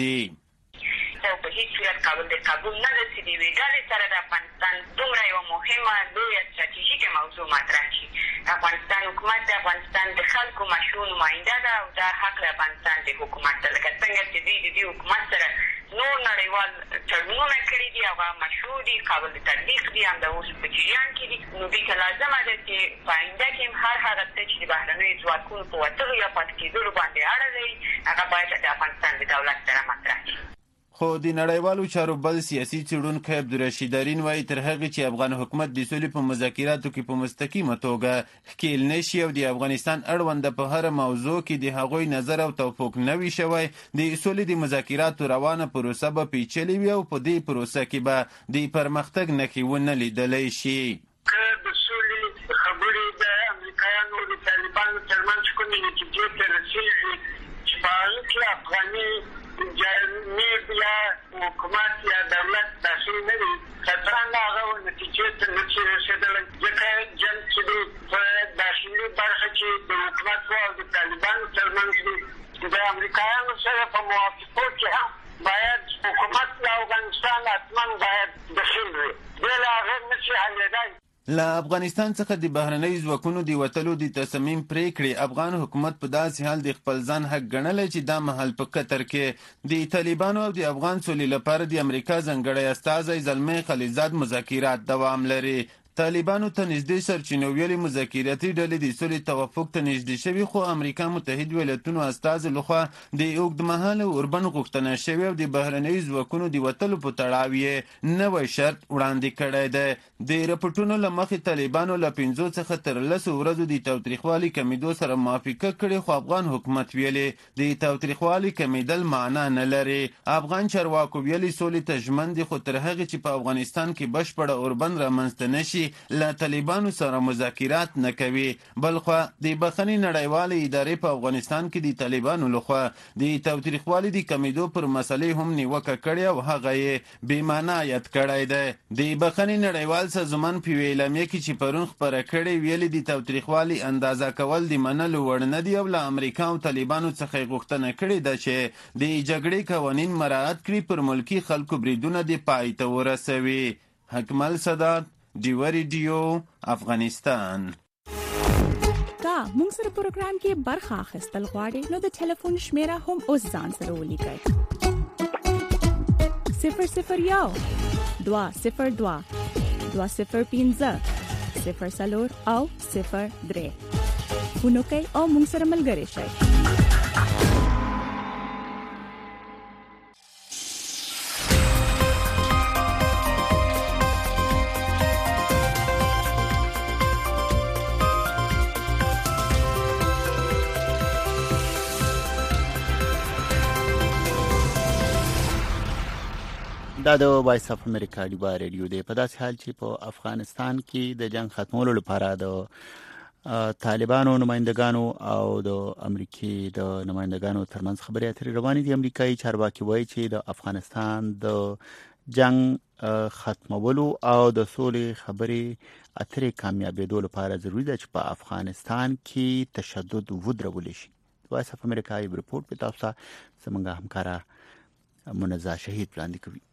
ووځي. په هیڅ صورت قابل د قبول نه ده چې د یوې ډلې سره د افغانستان دومره یوه مهمه لویه ستراتیژیکه موضوع مطرح شي. افغانستان حکومت د افغانستان د خلکو مشروع نماینده ده او دا حق د افغانستان د حکومت ده. لکه څنګه چې دوی د دې حکومت سره نور نړیوال تړونونه کړي دي هغه مشروع دي قابل د تطبیق دي همدا اوس په جریان کې دي. نو دوی ته لازمه ده چې په آینده کې هم هر هغه څه چې د بهرنیو ځواکونو په وتلو یا پاتې کېدلو باندې اړه لري هغه باید د افغانستان د دولت سره مطرح شي. خو د نړیوالو چارو بل سیاسي څېړونکی عبدالرشید دارین وایي تر هغې چې افغان حکومت د سولې په مذاکراتو کې په مستقیمه توګه ښکیل نه شي او د افغانستان اړونده په هره موضوع کې د هغوی نظر او توافق نه وي شوی د سولې د مذاکراتو روانه پروسه به پیچلې وي او په دې پروسه کې به د پرمختګ نښې ونه لیدلی شي. که د سولې خبرې د امریکایانو د طالبانو ترمنځ کومې نتیجې ته رسېږي چې په هغې کې افغاني جامع یا حکومت یا دولت داخل نه وي قطعا هغه نتیجې ته نه شي رسېدلی ځکه جنګ چې دی په داخلي برخه کې د حکومت او د هم باید دخیل وي بل هغه نشي حلېدای. له افغانستان څخه د بهرنۍ ځواکونو د وتلو د تصمیم پریکړې افغان حکومت په داسې حال د خپل ځان حق ګڼلی چې دا مهال په قطر کې د طالبانو او د افغان سولې لپاره د امریکا ځانګړی استازی زلمی خلیلزاد مذاکرات دوام لري. طالبانو ته نږدې سرچینو ویلي مذاکراتي ډلې د سولې توافق ته نږدې شوي خو امریکا متحد ایالتونو استازو لخوا د اوږدمهاله اوربند غوښتنه شوې او د بهرنیو ځواکونو د وتلو په تړاو یې نوی شرط وړاندې کړی دی. د رپورټونو له مخې طالبانو له پنځو څخه تر لسو ورځو د تاوتریخوالي کمیدو سره موافقه کړې خو افغان حکومت ویلي د تاوتریخوالي کمیدل معنا نه لري. افغان چارواکو ویلي سولې ته ژمن دي خو تر هغې چې په افغانستان کې بشپړه اوربند رامنځته نشي له طالبانو سره مذاکرات نه کوي. بلخوا د بخښنې نړیوالې ادارې په افغانستان کې د طالبانو لخوا د تاوتریخوالي د کمیدو پر مسلې هم نیوکه کړې او هغه یې بې معنا یاد کړی دی. د بخښنې نړیوال سازمان په یوې اعلامیه کې چې پرون خپره کړې ویلي د تاوتریخوالي اندازه کول د منلو وړ نه دي او له امریکا او طالبانو څخه یې غوښتنه کړې ده چې د جګړې قوانین مراعات کړي پر ملکي خلکو بریدونه د پای ته ورسوي. حکمل صدات ډیو ریډیو افغانستان. کا موږ سره پروګرام کې برخه اخیستل غواړئ نو د ټلیفون شمیره هم اوس ځان سره ولیکئ. صفر صفر یو دوه صفر دوه دوه صفر پنځه صفر څلور او صفر درې فون وکړئ او موږ سره ملګري شئ. دا د وایس اف امریکا ډیوا ریډیو دی. په داسې حال چې په افغانستان کې د جنگ ختمولو لپاره د طالبانو نمائندگانو او د امریکای د نمائندگانو ترمنځ خبرې اترې روانې دي. امریکایي چارواکي وایي چې د افغانستان د جنگ ختمولو او د سولې خبرې اترې کامیابېدو لپاره ضروري ده چې په افغانستان کې تشدد ودرول شي. وایس اف امریکا یو رپورټ په تاسو زموږ همکارا منزه شهید وړاندې کوي.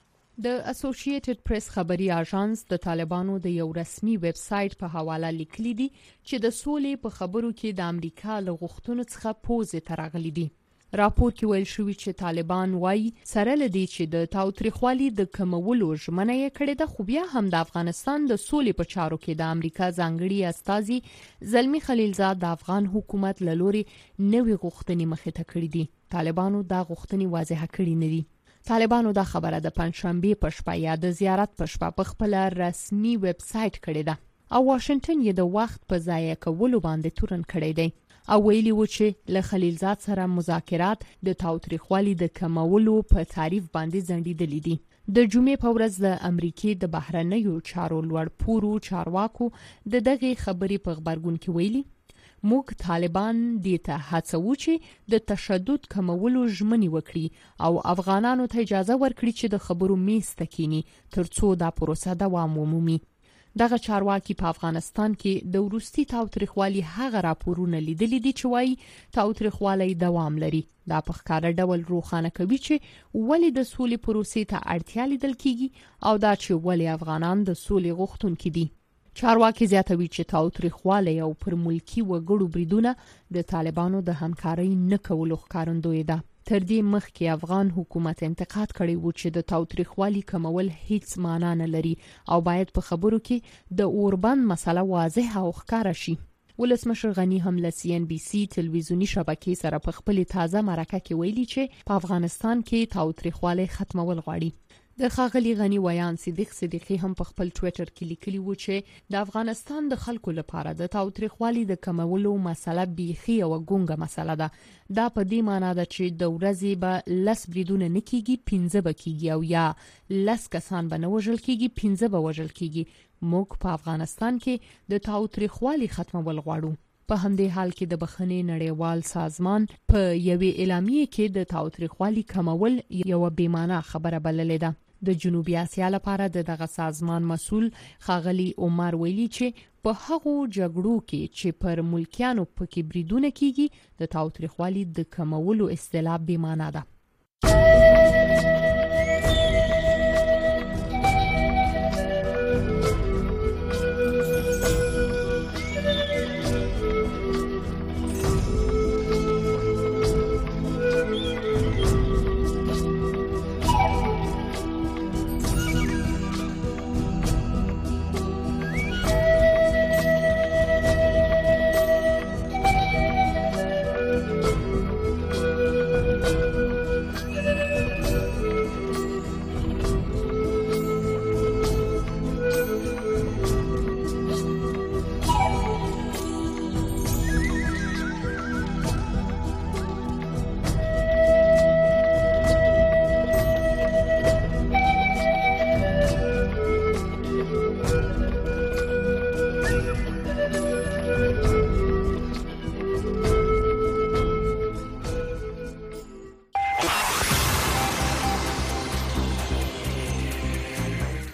د اسوسییټډ پریس خبري اژانس د طالبانو د یو رسمي ویب سټ په حواله لیکلي دي چې د سولې په خبرو کې د امریکا له غوښتنو څخه پوزې ترغلي دي. راپور کې ویل شوی چې طالبان وایي سره لدی چې د تاوتریخوالي د کمولو ژمنه یې کړې ده خو بیا هم د افغانستان د سولې په چارو کې د امریکا ځانګړي استازي زلمی خلیلزاد د افغان حکومت له لوري نوې غوښتنې مخې ته کړې دي. طالبانو دا غوښتنې واضح کړې نه دي. طالبانو دا خبره د پنځشنبه په شپه یا د زیارت په شپه په خپل رسمي ویب سټ کړې ده او واشنگټن یې د وخت په ضایع کولو باندې تورن کړی دی او ویلي و چې له خلیلزاد سره مذاکرات د تاوتریخوالي د کمولو په تعریف باندې ځنډېدلې دي. د جمعې په ورځ د امریکای د بهرنیو چارو لوړ پوړو چارواکو د دغه خبرې په خبرګون کې ویلي موږ طالبان دې ته هڅوو چې د تشدد کمولو ژمنې وکړي او افغانانو ته اجازه ورکړي چې د خبرو میز ته کینی ترڅو دا پروسه دوام ومومي. دغه چارواکي په افغانستان کې د وروستي تاوتریخوالي هغه راپورونه لیدلي دي چې وایي تاوتریخوالي دوام لري. دا په ښکاره ډول روښانه کوي چې ولې د سولې پروسې ته اړتیا لیدل کیږي او دا چې ولې افغانان د سولې غوښتونکي دي. چارواکي زیاتوي چې تاوتریخوالی او پر ملکی وګړو بریدونه د طالبانو د همکارۍ نه کولو ښکارندوی ده. تر دې مخکې افغان حکومت انتقاد کړی و چې د تاوتریخوالي کمول هیڅ معنا نه لري او باید په خبرو کې د اوربند مسله واضح او ښکاره شي. ولسمشر غنی هم له سی ان بي سي تلویزیونی شبکې سره په خپل تازه مرکه کې ویلي چې په افغانستان کې تاوتریخوالی ختمول غواړي. د ښاغلي غنی ویان صدیق صدیقی هم په خپل ټوئیټر کې لیکلی و چې د افغانستان د خلکو لپاره د تاوتریخوالي د کمولو مسله بیخي او ګونګه مسله ده. دا په دې معنی ده چې د ورځې به لس بریدونه نه کیږي پنځه به کیږي او یا لس کسان به نه وژل کیږي پنځه به وژل کیږي. موږ په افغانستان کې د تاوتریخوالي ختمول غواړو. په همدې حال کې د بخښنې نړیوال سازمان په یوې اعلامیه کې د تاوتریخوالي کمول یو بې معنا خبره بللې ده. د جنوبي اسیا لپاره د دغه سازمان مسؤل خاغلی عمر ویلي چې په هغو جګړو کې چې پر ملکیانو پکې بریدونه کیږي د تاوتریخوالي د کمولو اصطلاح بې معنا ده.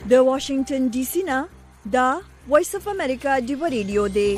د واشنگټن ډي سي نه دا وایس اف امریکا دی ریډیو دی.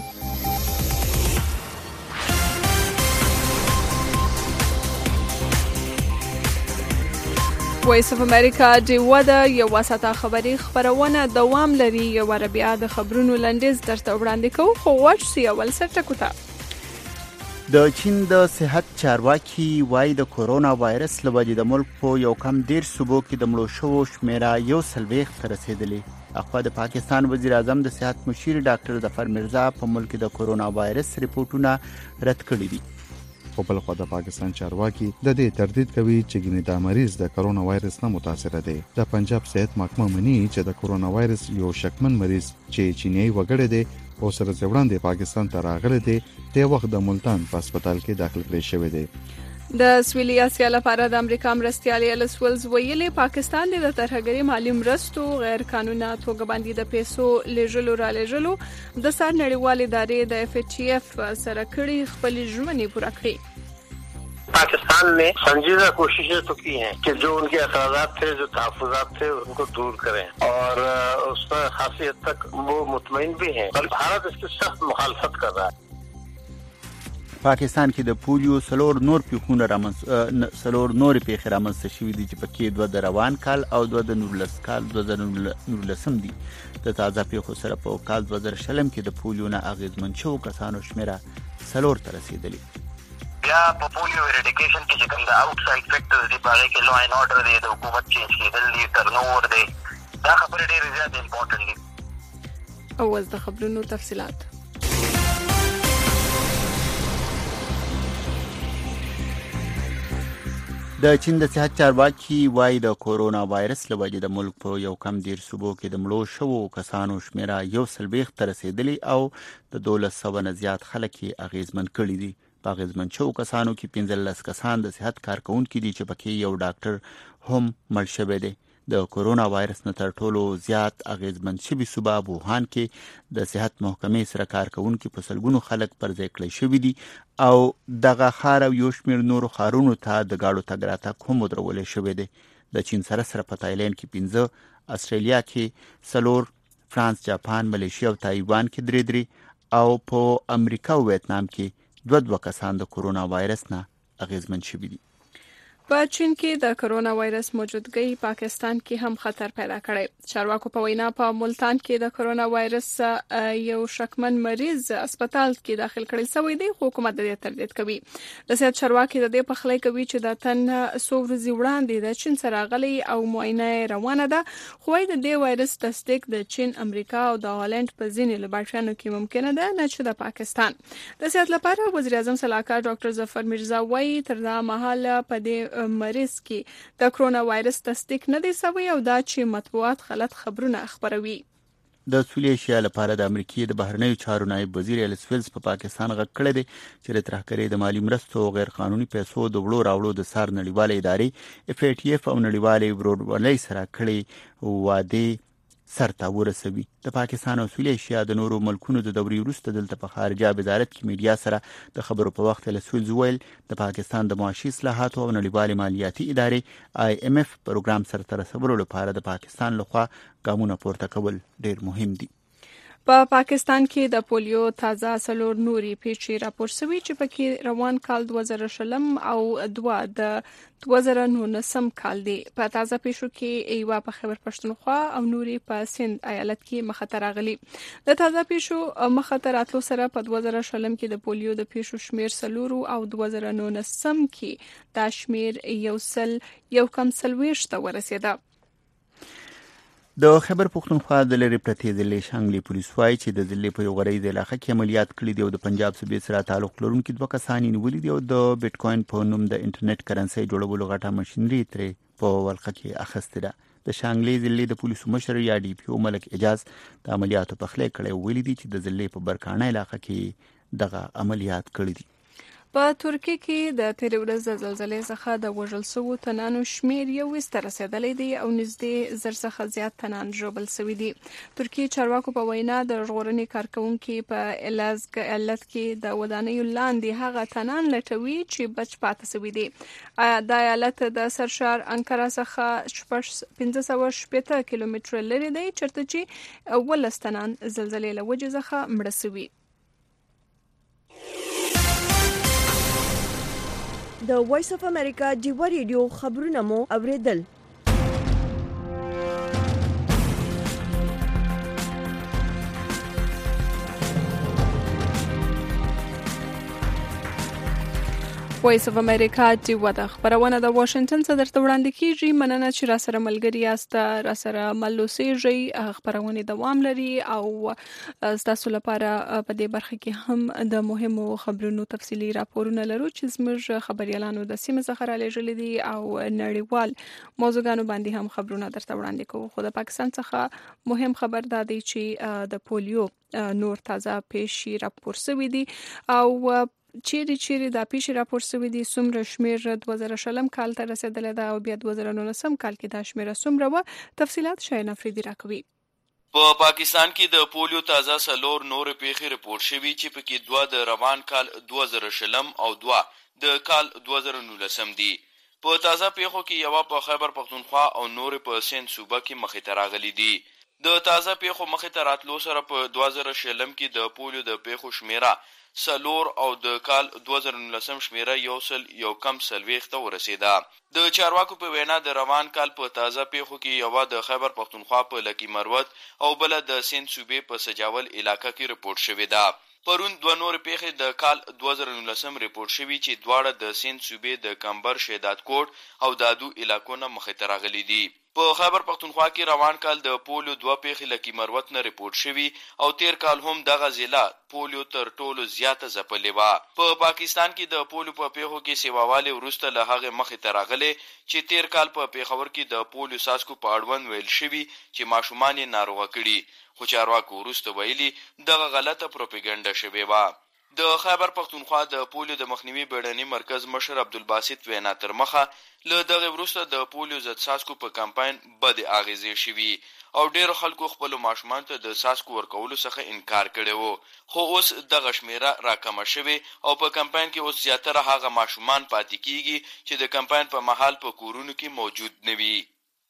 وایس اف امریکا دی ودا یو واسطه خبری خبرونه دوام لري. یو عربیا د خبرونو لنډیز درته وړاندې کوو خو واچ سی اول سره کوتا. د چین د صحت چارواکي وايي د کورونا وایرس لوجې د ملک په یو کم ډیر صوبو کې د مړو شوو شمیره یو سلويخ ته رسیدلې. اخوا د پاکستان وزیر اعظم د صحت مشیر ډاکټر ظفر مرزا په ملک د کورونا وایرس ریپورتونه رد کړي دي. په بل خو د پاکستان چارواکي د دې تردید کوي چې ګینه دا مریض د کرونا وایرس نه متاثر دی. د پنجاب صحت محکمه مني چې د کرونا وایرس یو شکمن مریض چې چینی وګړی دی او سره ځوړاندې پاکستان ته راغلی دی د وخت د ملتان په هسپتال کې داخل کړی شوی دی. د سویلي اسیا لپاره د امریکا مرستيال ایلس ولز ویلي پاکستان د ترهګری مالی مرستو غیر قانوني توګه باندې د پیسو لېږلو را لېږلو د سر نړیوال ادارې د اف ای ټي اف سره کړي خپل ژمنې پوره کړې. पाकिस्तान ने संजीदा कोशिशें तो की हैं कि जो उनके असरात थे, जो तहफुजात थे, उनको दूर करें और उसमें खासी हद तक वो मुतमईन भी हैं, बल्कि भारत इसकी सख्त मुखालफत कर रहा है. پاکستان کې د پولیو سلور نور پیښونه رامنځ سلور نور پیښې رامنځته شوې دي چې پکې دوه د روان کال او دوه د نورلس کال دوه د نورلسم دي. د تازه پیښو سره په کال دوه زره شلم کې د پولیو نه اغېزمن شوو کسانو شمیره سلور ته رسیدلې. بیا په پولیو اریډیکیشن کې چې کوم د آوټ ساید فیکټرز دی په هغه کې لو اینډ اورډر دی، د حکومت چینج کېدل دي، ټرنوور دی، دا خبرې ډېرې زیات امپورټنټ دي. اول د خبرونو تفصیلات. د چین د صحت چارواکي وايي د کورونا وایرس لوجې د ملک په یو کم ډیر صوبو کې د مړو شوو کسانو شمیره یو سلويخ ته رسیدلې او د دولس سوه نه زیات خلک یې اغیزمن کړي دي. په اغیزمن شوو کسانو کې پنځلس کسان د صحت کارکونکي دي چې پکې یو ډاکټر هم مړ شوی دی. د کورونا وایرس نه تر ټولو زیات اغیزمن شوی صوبه ووهان کې د صحت محکمې سره کارکونکي په سلګونو خلک پر ځای کړی شوي دي او دغه ښار او یو شمېر نورو ښارونو ته د ګاډو تګ راتګ هم ودرولی شوی دی. د چین سره سره په تایلند کې پنځه، استرالیا کې څلور، فرانس، جاپان، ملیشیا او تایوان کې درې درې او په امریکا او ویتنام کې دوه دوه کسان د کورونا وایرس نه اغیزمن شوي دي. په چین کې د کرونا وایرس موجودګي پاکستان کې هم خطر پیدا کړی. چارواکو په وینا په ملتان کې د کرونا وایرس یو شکمن مریض هسپتال کې داخل کړل شوی دی، حکومت د تردید کوي. د صحت چارواکي د دې په خلای کوي چې د تن څو ورځې وړاندې د چین سره غلي او معاینه روانه ده، خو د دې وایرس تصدیق د چین، امریکا او د هالند په ځینې لابراتوارونو کې ممکنه ده، نه چې د پاکستان. د صحت لپاره وزیر اعظم صلاحکار ډاکټر ظفر مرزا وايي تر دا مهال په دې مریض کې د کرونا وایرس تصدیق نه دی شوی او دا چې مطبوعات غلط خبرونه خبروي. د سویلي ایشیا لپاره د امریکای د بهرنیو چارو نائب وزیر ایلس ولز په پاکستان غږ کړی دی چې د ترهګرۍ د مالی مرستو او غیر قانوني پیسو د وړو راوړو د سار نړیوالې ادارې اف ای ټي اف او نړیوالې ورورولۍ سره کړي وعده سرته ورسوي. د پاکستان او سویلي ایشیا د نورو ملکونو د دوري وروسته دلته په خارجه وزارت کې میډیا سره د خبرو په وخت ایلس ولز ویل د پاکستان د معاشي اصلاحاتو او نړیوالې مالیاتي ادارې آی ایم اف پروګرام سره تر رسولو لپاره د پاکستان لخوا ګامونه پورته کول ډیر مهم دي. په پا پاکستان کې د پولیو تازه سلور نوري پیښې راپور شوي چې پکې روان کال دوه زره شلم او دوه د دوه زره نولسم کال دی. په تازه پیښو کې ایوا په خیبر پښتونخوا او نوري په سند ایالت کې مخاطر راغلي. د تازه پیښو مخاطر اتلو سره په دوه زره شلم کې د پولیو د پیښو شمیر سلور او دوه زره نولسم کې دا شمیر یو سل یو کم سلويش ته ورسېده. د خیبر پښتونخوا د لری پرتې ضلع شانګلي پولیس وايي چې د ضلع په یو غړي د علاقې کې عملیات کړي دي او د پنجاب صوبې سره تعلق لرونکي دوه کسان نیولي دي او د بیت کوین په نوم د انټرنیټ کرنسي جوړولو غټه ماشينري ترې په ولقه کې اخیستې ده. د شانګلي ضلع د پولیسو مشر یا ډي پی او ملک اجاز د عملیاتو په خله کړي ویلي دي چې د ضلع په برکانه علاقې کې دغه عملیات کړي دي. په ترکیه کې د تېرې ورځې د زلزلې څخه د وژل شوو تنانو شمېر یوویشت ته رسېدلی دی او نږدې زر څخه زیات تنان ژوبل شوي دي. ترکیې چارواکو په وینا د ژغورنې کارکوونکي په الازګ ایالت کې د ودانیو لاندې هغه تنان لټوي چې بچ پاتې شوي دي. دا ایالت د سرشار انکارا څخه پنځه سوه شپېته کیلومتره لرې دی چېرته چې اوولس تنان زلزلې له وجې څخه مړه شوي. د وایس اف امریکا ډیوا ریډیو خبرونه مو اوریدل. وایس اف امریکا ډیوا د خبرونه د واشنگټن څخه درته وړاندې کیږي. مننه چې را سره ملګری یاست، را سره ملوسیږي. خبرونه دوام لري او تاسو لپاره په دې برخه کې هم د مهمو خبرونو تفصیلی راپورونه لرو چې زموږ خبريالانو د سیمې څخه را لېږلي دي او نړیوال موضوعګانو باندې هم خبرونه درته وړاندې کوو. خو د پاکستان څخه مهم خبر دا دی چې د پولیو نور تازه پیشي راپور شوی دي او چیرې چیرې دا پیښې راپور شوي دي، څومره شمېر دوه زره شلم کال ته رسېدلی ده او بیا دوه زره نولسم کال کې دا شمېره څومره وه. تفصیلات شاهین افریدي راکوي. په پاکستان کې د پولیو تازه څلور نور پیښې رپورټ شوي چې پکې دوه د روان کال دوه زره شلم او دوه د کال دوه زره نولسم دي. په تازه پیښو کې یوه په خیبر پختونخوا او نورې په سند صوبه کې مخې ته راغلي دي. د تازه پیښو مخې ته راتلو سره په دوه زره شلم کې د پولیو د پیښو شمیره سلور او د کال دوه زره نولسم شمیره یو سل یو کم څلوېښت ته ورسېده. د چارواکو په وینا د روان کال په تازه پیښو کې یوه د خیبر پختونخوا په لکی مروت او بله د سند صوبې په سجاول علاقه کې رپورټ شوې ده. پرون دوه نور پیښې د کال دوه زره نولسم رپورټ شوي چې دواړه د سند صوبې د کمبر شهداد کوټ او دادو علاقو نه مخې ته راغلي دي. په خیبر پختونخوا کې روان کال د پولیو دوه پیښې لکی مروت نه رپورټ شوي او تیر کال هم دغه ضلع پولیو تر ټولو زیاته ځپلې وه. په پاکستان کې د پولیو په پیښو کې سیواوالې وروسته له هغې مخې ته راغلی چې تیر کال په پیښور کې د پولیو څاڅکو په اړوند ویل شوي چې ماشومان یې ناروغه کړي، خو چارواکو وروسته ویلي دغه غلطه پروپاګاندا شوې وه. د خیبر پختونخوا د پولیو د مخنیوي بیړني مرکز مشر عبدالباسط وینا تر مخه له دغه وروسته د پولیو ضد څاڅکو په کمپاین بدې اغیزې شوي او ډیرو خلکو خپلو ماشومانو ته د څاڅکو ورکولو څخه انکار کړی و. خو اوس دغه شمیره راکمه شوې او په کمپاین کې اوس زیاتره هغه ماشومان پاتې کیږي چې د کمپاین په مهال په کورونو کې موجود نه وي.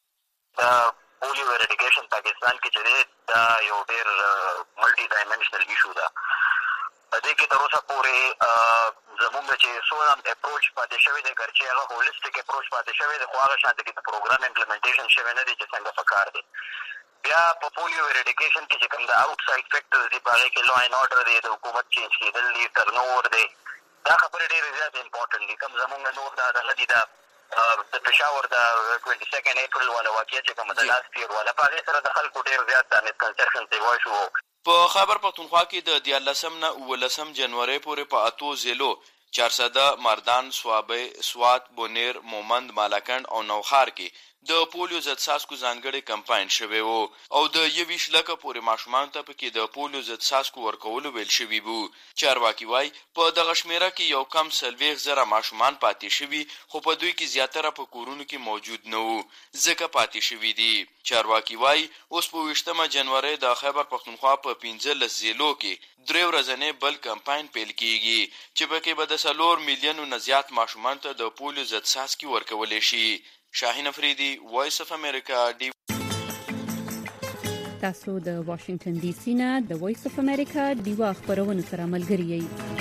پولیو اریډیکیشن پاکستان کې چې دی دا یو ډېر ملټي ډایمنشنل ایشو ده. په دې کې تر اوسه پورې زموږ چې څونه اپروچ پاتې شوی دی ګرچې هغه هولسټیک اپروچ پاتې شوی دی خو هغه شانته کې د پروګرام امپلیمنټیشن شوی نه دی چې څنګه پکار دی. بیا په پولیو اریډیکیشن کې چې کوم د آوټ ساید فیکټرز دي په هغې کې لا اینډ آرډر دی، د حکومت چینج کېدل دي، ټرنوور دی، دا خبرې ډېرې زیات امپورټنټ دي. کوم زموږ نور دا دغه دي د د پېښور د ټوینټي سیکنډ اپریل والا واقعه چې کومه د لاست ییر والا په هغې سره د خلکو ډېر زیات دا مسکنسپشن پیدا شو. په خیبر پختونخوا کې د دیارلسم نه اوولسم جنوري پورې په اتو ضلعو چارسده، مردان، سوابی، سوات، بونیر، مومند، مالکند او نوخار کې د پولیو ضد څاڅکو ځانګړی کمپاین شوی و او د یویشت لکه پورې ماشومانو ته پکې د پولیو ضد څاڅکو ورکولو ویل شوي وو. چارواکي وایي په دغه شمیره کې یو کم څلوېښت زره ماشومان پاتې شوي خو په دوی کې زیاتره په کورونو کې موجود نه وو ځکه پاتې شوي دي. چارواکي وایي اوس په ویشتمه جنوري د خیبر پختونخوا په پنځلس ضلعو کې درې ورځنی بل کمپاین پیل کیږي چې پکې به د څلور میلیونو نه زیات ماشومان ته د پولیو ضد څاڅکي ورکولی شي. شاهین افریدي، وایس اف امریکا. تاسو د واشنگټن ډي سي نه د وایس اف امریکا ډیوا خبرونه سره ملګری یئ.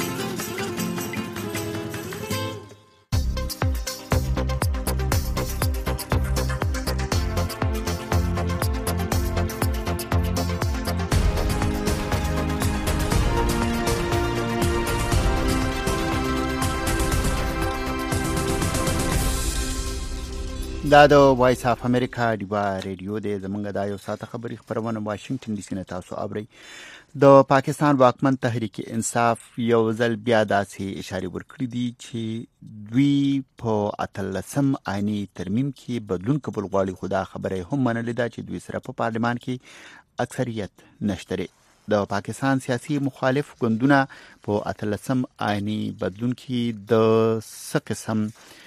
دا د وایس اف امریکا ډیوا ریډیو دی. زمونږ دا یو ساعته خبري خبرونه واشنگټن ډي سي نه تاسو اورئ. د پاکستان واکمن تحریک انصاف یو ځل بیا داسې اشاره ورکړې دي چې دوی په اتلسم آئینی ترمیم کې بدلون قبول غواړي، خو دا خبره هم منلې ده چې دوی سره په پارلمان کې اکثریت نشته. د پاکستان سیاسي مخالف ګوندونه په اتلسم آئینی بدلون کې د څه قسم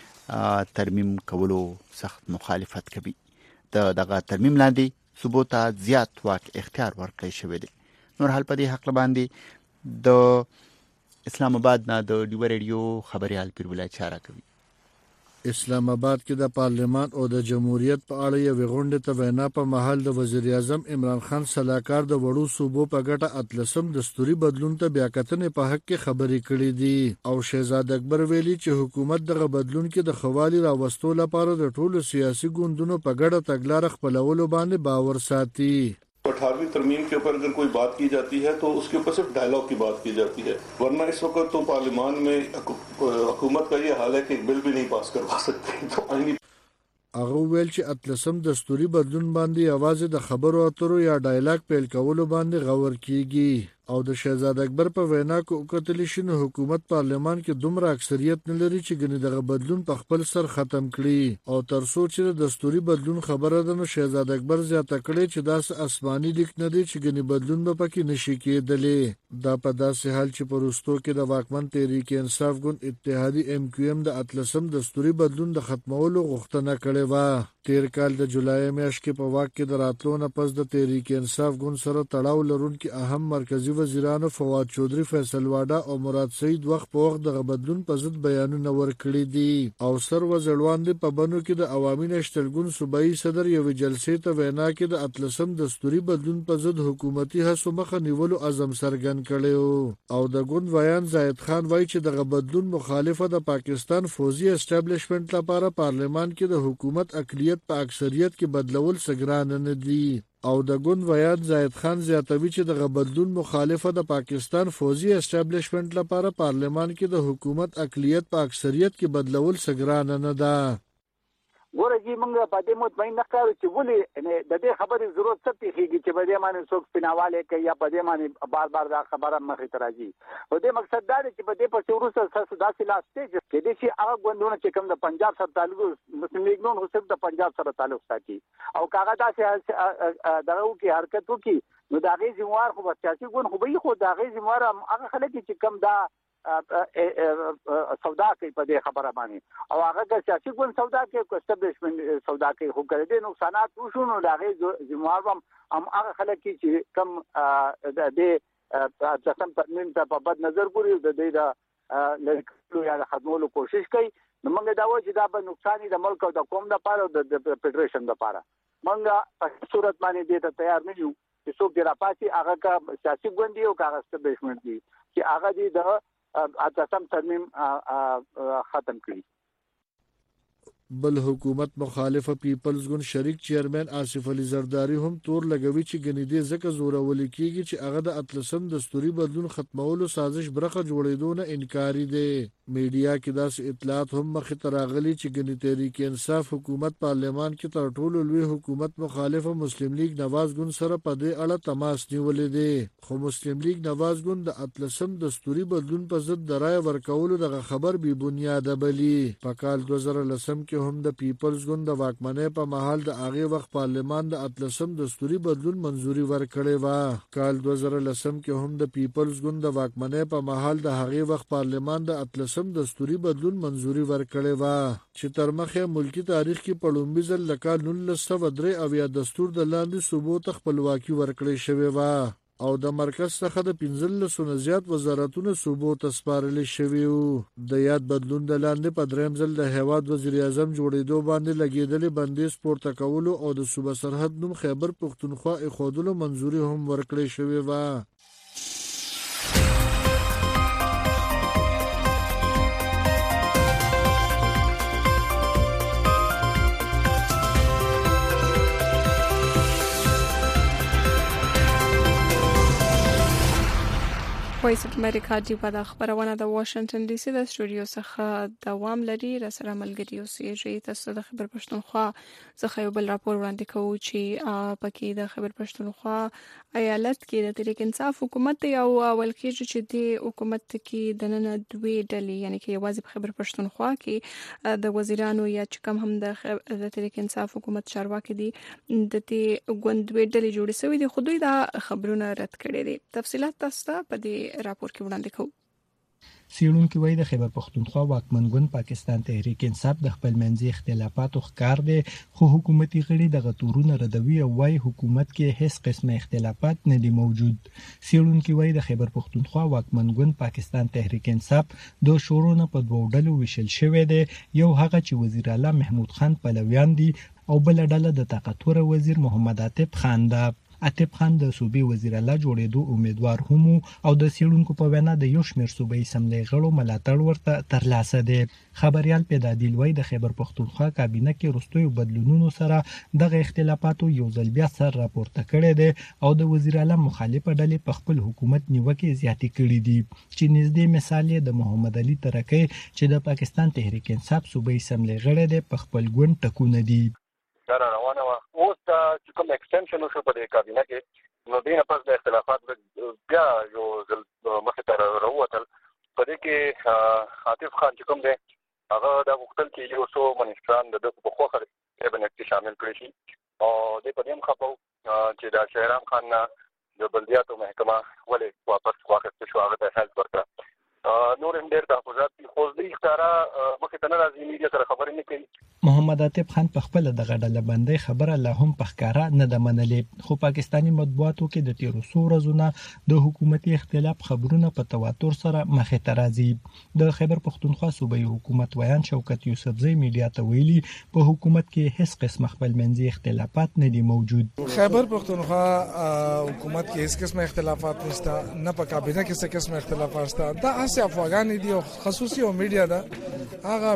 ترمیم کولو سخت مخالفت کوي. د دغه ترمیم لاندې صوبو ته زیات واک اختیار ورکړی شوی دی. نور حال په دې حق باندې د اسلام آباد نه د ډیو ریډیو خبريال پیر ولای چاره کوي. اسلام آباد کې د پارلمان او د جمهوریت په اړه یو غونډه ته وینا په محل د وزیر اعظم عمران خان صلاحکار د وړو صوبو په ګټه اتلسم دستوري بدلون ته بیا کتنې په حق کې خبرې کړې دي او شهزاد اکبر ویلي چې حکومت دغه بدلون کې د خوالي راوستو لپاره د ټولو سیاسي ګوندونو په ګډه تګلارې خپلولو باندې باور ساتي. अठारहवीं तरमीम के ऊपर अगर कोई बात की जाती है तो उसके ऊपर सिर्फ डायलॉग की बात की जाती है, वरना इस वक्त तो पार्लियामान में हुकूमत का ये हाल है कि एक बिल भी नहीं पास करवा सकते. तो आईनी هغه ویل چې اتلسم دستوري بدلون باندې आवाज د خبرو اترو یا ډایلاګ پیل کولو باندې غور کیږي او د شهزاد اکبر په وینا کې وکتل شنو حکومت پارلمان کې دومره اکثریت نه لري چې ګنې دغه بدلون په خپل سر ختم کړي او تر څو چې د دستوري بدلون خبره ده نو شهزاد اکبر زیاته کړي چې داس آسماني لیک نه دی چې ګنې بدلون به پکې نشي کېدلی. دا په داسې حال چې پروستو کې د واکمن تحریک انصاف ګوند اتحادی ایم کیو ایم د اتلسم دستوري بدلون د ختمولو غوښتنه کړې و. تیر کال د جولای میاشت کې په واک کې د راتلو نه پس د تحریک انصاف ګوند سره تړاو لرونکي اهم مرکزی وزیرانو فواد چودري، فیصل واډا او مراد سعید وخت په وخت د بدلون په ضد بیانونه ورکړي دي او سر وزړوان په بنو کې د عوامي نشتل ګوند صوبایي صدر یو جلسې ته وینا کې د اتلسم دستوري بدلون په ضد حکومتي هڅو مخه نیولو عزم څرګند کړی او د ګوند ویان زاهد خان وایي چې دغه بدلون مخالفه د پاکستان فوزي اسټابلیشمنت لپاره پارلمان کې د حکومت اقلیت په اکثریت کې بدلول سګران نه دي او د ګوند ویان زاهد خان زیاتوي چې دغه بدلون مخالفه د پاکستان فوزي اسټابلیشمنت لپاره پارلمان کې د حکومت اقلیت په اکثریت کې بدلول سګران نه ده. ورګي موږ په دې مطمئن نه کارو چې ولې د دې خبرې ضرورت څه پیږي چې په دې باندې څوک پناواله کوي یا په دې باندې بار بار دا خبره مخې ته راځي. او دې مقصد دا دی چې په دې په ورسره سره داسې لاسته چې د شي هغه غوندونه چې کوم د پنجاب سره تعلق مسلم لیگ نون صرف د پنجاب سره تعلق ساتي او کاغه داسې دغه کې حرکت وکي نو دا غي زموار خو سیاسي ګوند خو به خو دا غي زموار هغه خلک چې کوم دا سودا کوي په دې خبره باندې او هغه د سیاسي ګوند سودا کوي کو اسټابلیشمنت سودا کوي خو کړي دي نقصانات وشو نو دا غي زموار هم هغه خلک چې کم د دې تاسو په من په بد نظر ګوري د دې د لکلو یا خدمولو کوشش کوي نو موږ دا وایو چې دا به نقصان د ملک او د قوم لپاره او د فدریشن لپاره موږ په صورت باندې دې ته تیار نه یو چې څوک د راپاسي هغه کا سیاسي ګوند دی او هغه اسټابلیشمنت دی چې هغه دې د اتلسم ترمیم ختم کړي. بل حکومت مخالفه پیپلز ګوند شریک چیرمن آصف علي زرداری هم تور لګوي چې ګنیدې زکه زورول کیږي چې هغه د اتلسم دستوري بدلون ختمولو سازش برخه جوړېدو نه انکاري دي. میډیا کې داس اطلاعات هم مخ ته راغلي چې ګنی تحریک انصاف حکومت پارلمان کې تر ټولو لوی حکومت مخالفه مسلم لیگ نواز ګوند سره په دې اړه تماس نیولې دي خو مسلم لیگ نواز ګوند د اتلسم دستوري بدلون په ضد د رای ورکولو دغه خبر بی بنیاده بلی. په کال دوه زره لسم کې هم د پیپلز ګوند د واکمنۍ په محل د هغه وخت پارلمان د اتلسم دستوري بدلون منزوري ورکړې و. کال دوه زره لسم کې هم د پیپلز ګوند د واکمنۍ په محل د هغه وخت پارلمان د اتلسم دستوري بدلون منزوري ورکړې و چې تر مخه ملکی تاریخ کې په لومړي ځل د کال نولس سوه درې اویا دستور د لاندې صوبو ته خپلواکي ورکړې شوې و او د مرکز څخه د پنځلسو نه زیات وزارتونو صوبو ته سپارل شوي وو. د یاد بدلون د لاندې په دریم ځل د هیواد وزیر اعظم جوړېدو باندې لګېدلې بندیز پورته کولو او د صوبه سرحد نوم خیبر پښتونخوا ایښودلو منزوري هم ورکړې شوې وه. وایس اف امریکا دی په خبرونه د واشنگټن ډي سي د سټوډیو څخه دوام لري. را سره ملګری اوسئ. تاسو د خبر پښتونخوا څخه یو بل راپور وړاندې کوو چې پکې د خبر پښتونخوا ایالت کې د تحریک انصاف حکومت یو اول کې چې د حکومت کې د نن دوی ډلې یعنی کې یوازې په خبر پښتونخوا کې د وزیرانو یا چې کم هم د تحریک انصاف حکومت چارواکي دي د دې غوندوي ډلې جوړې شوې دي. خو دوی دا خبرونه رد کړي دي. تفصيلات تاسو په دې راپور کې وړاندې کوو. سیړونکو وایي د خیبر پښتونخوا واکمن ګوند پاکستان تحریک انصاف د خپل منځي اختلافاتو ښکار دي خو حکومتي غړي د غتورونو ردوي او وايي حکومت کې هیڅ قسمه اختلافات نه دي موجود. سیړونکو وایي د خیبر پښتونخوا واکمن ګوند پاکستان تحریک انصاف د شورونو په دوه ډلو ویشل شوی دی. یو هغه چې وزیر اعلی محمود خان پلویان دي او بل ډله د طاقتور وزیر محمد عاطف خان ده. عاطف خان د صوبې وزیر اعلی جوړېدو امیدوار هم او د سیړونکو په وینا د یو شمېر صوبې اسمبلی غړو ملاتړ ورته ترلاسه دی. خبريال پیدادیل وای د خیبر پښتونخوا کابینه کې وروستیو بدلونونو سره دغه اختلافاتو یو ځل بیا سر راپورته کړی دی او د وزیر اعلی مخالفه ډلې په خپل حکومت نیوکه زیاتې کړې دي چې نږدې مثال یې د محمد علي ترکی چې د پاکستان تحریک انصاف صوبې اسمبلی غړی دی په خپل ګوند ټکونه دي. دا روانه و اوس دا چې کوم ایکستنشن وشو په دې کابینه کې نو دینه پس د اختلافات بیا یو ځل مخې ته راووتل. په دې کې عاطف خان چې کوم دی هغه دا غوښتل چې یو څو منیسټران د په خوخه کابینه کې شامل کړي شي او د په دې مخاطب چې دا شهرام خان د بلدیاتو محکمه ولې واپس واخیست شو هغه ته هیلپ ورکړه. نور هم ډېر تحفظات دي خو دې ښکارا مخې ته نه راځي میډیا سره خبرې نه کوي. محمد عاطف خان په خپل دغه ډله بندۍ خبره لا هم په ښکارا نه ده منلې خو پاکستاني مطبوعاتو کې د تیرو څو ورځې د حکومتي اختلاف خبرونه په تواتر سره مخې ته راځي. د خیبر پښتونخوا صوبې حکومت ویان شوکت یوسفزی میډیا ته ویلي په حکومت کې هیڅ قسم خپل منځي اختلافات نه دي موجود. خیبر پښتونخوا حکومت کې هیڅ قسم اختلافات نشته نه په کابینه کې څه قسم اختلافات شته. دا اسه افغان دي او خصوصي او میډیا ده هغه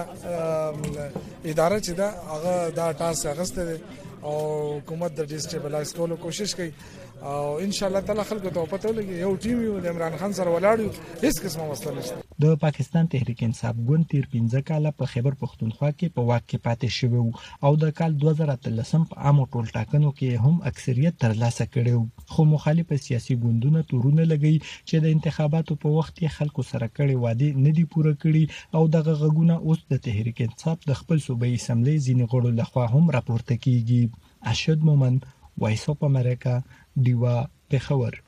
میډیا اداره چې دا هغه دا تاسو اغسته او حکومت د ډیسټیبلایز کولو کوشش کوي او ان شاء الله تعالی خلکو ته پته ولګي یو ټیم یو د عمران خان سره ولاړ هیڅ قسمه مسله نشته. د پاکستان تحریک انصاف ګوند تیر پنځه کاله په خیبر پښتونخوا کې په واک کې پاتې شوی او د کال دوه زره اتلسم په عامو ټولټاکنو کې هم اکثریت ترلاسه کړو خو مخالف سیاسي ګوندونه تورونه لګي چې د انتخاباتو په وخت کې خلکو سره کړي وعده نه دي پوره کړي او دغه غږونه اوس د تحریک انصاف د خپل صوبې اسمبلی ځینې غړو لخوا هم راپورته کیږي. ارشد مومن وایس اف امریکا دیوا پېښور.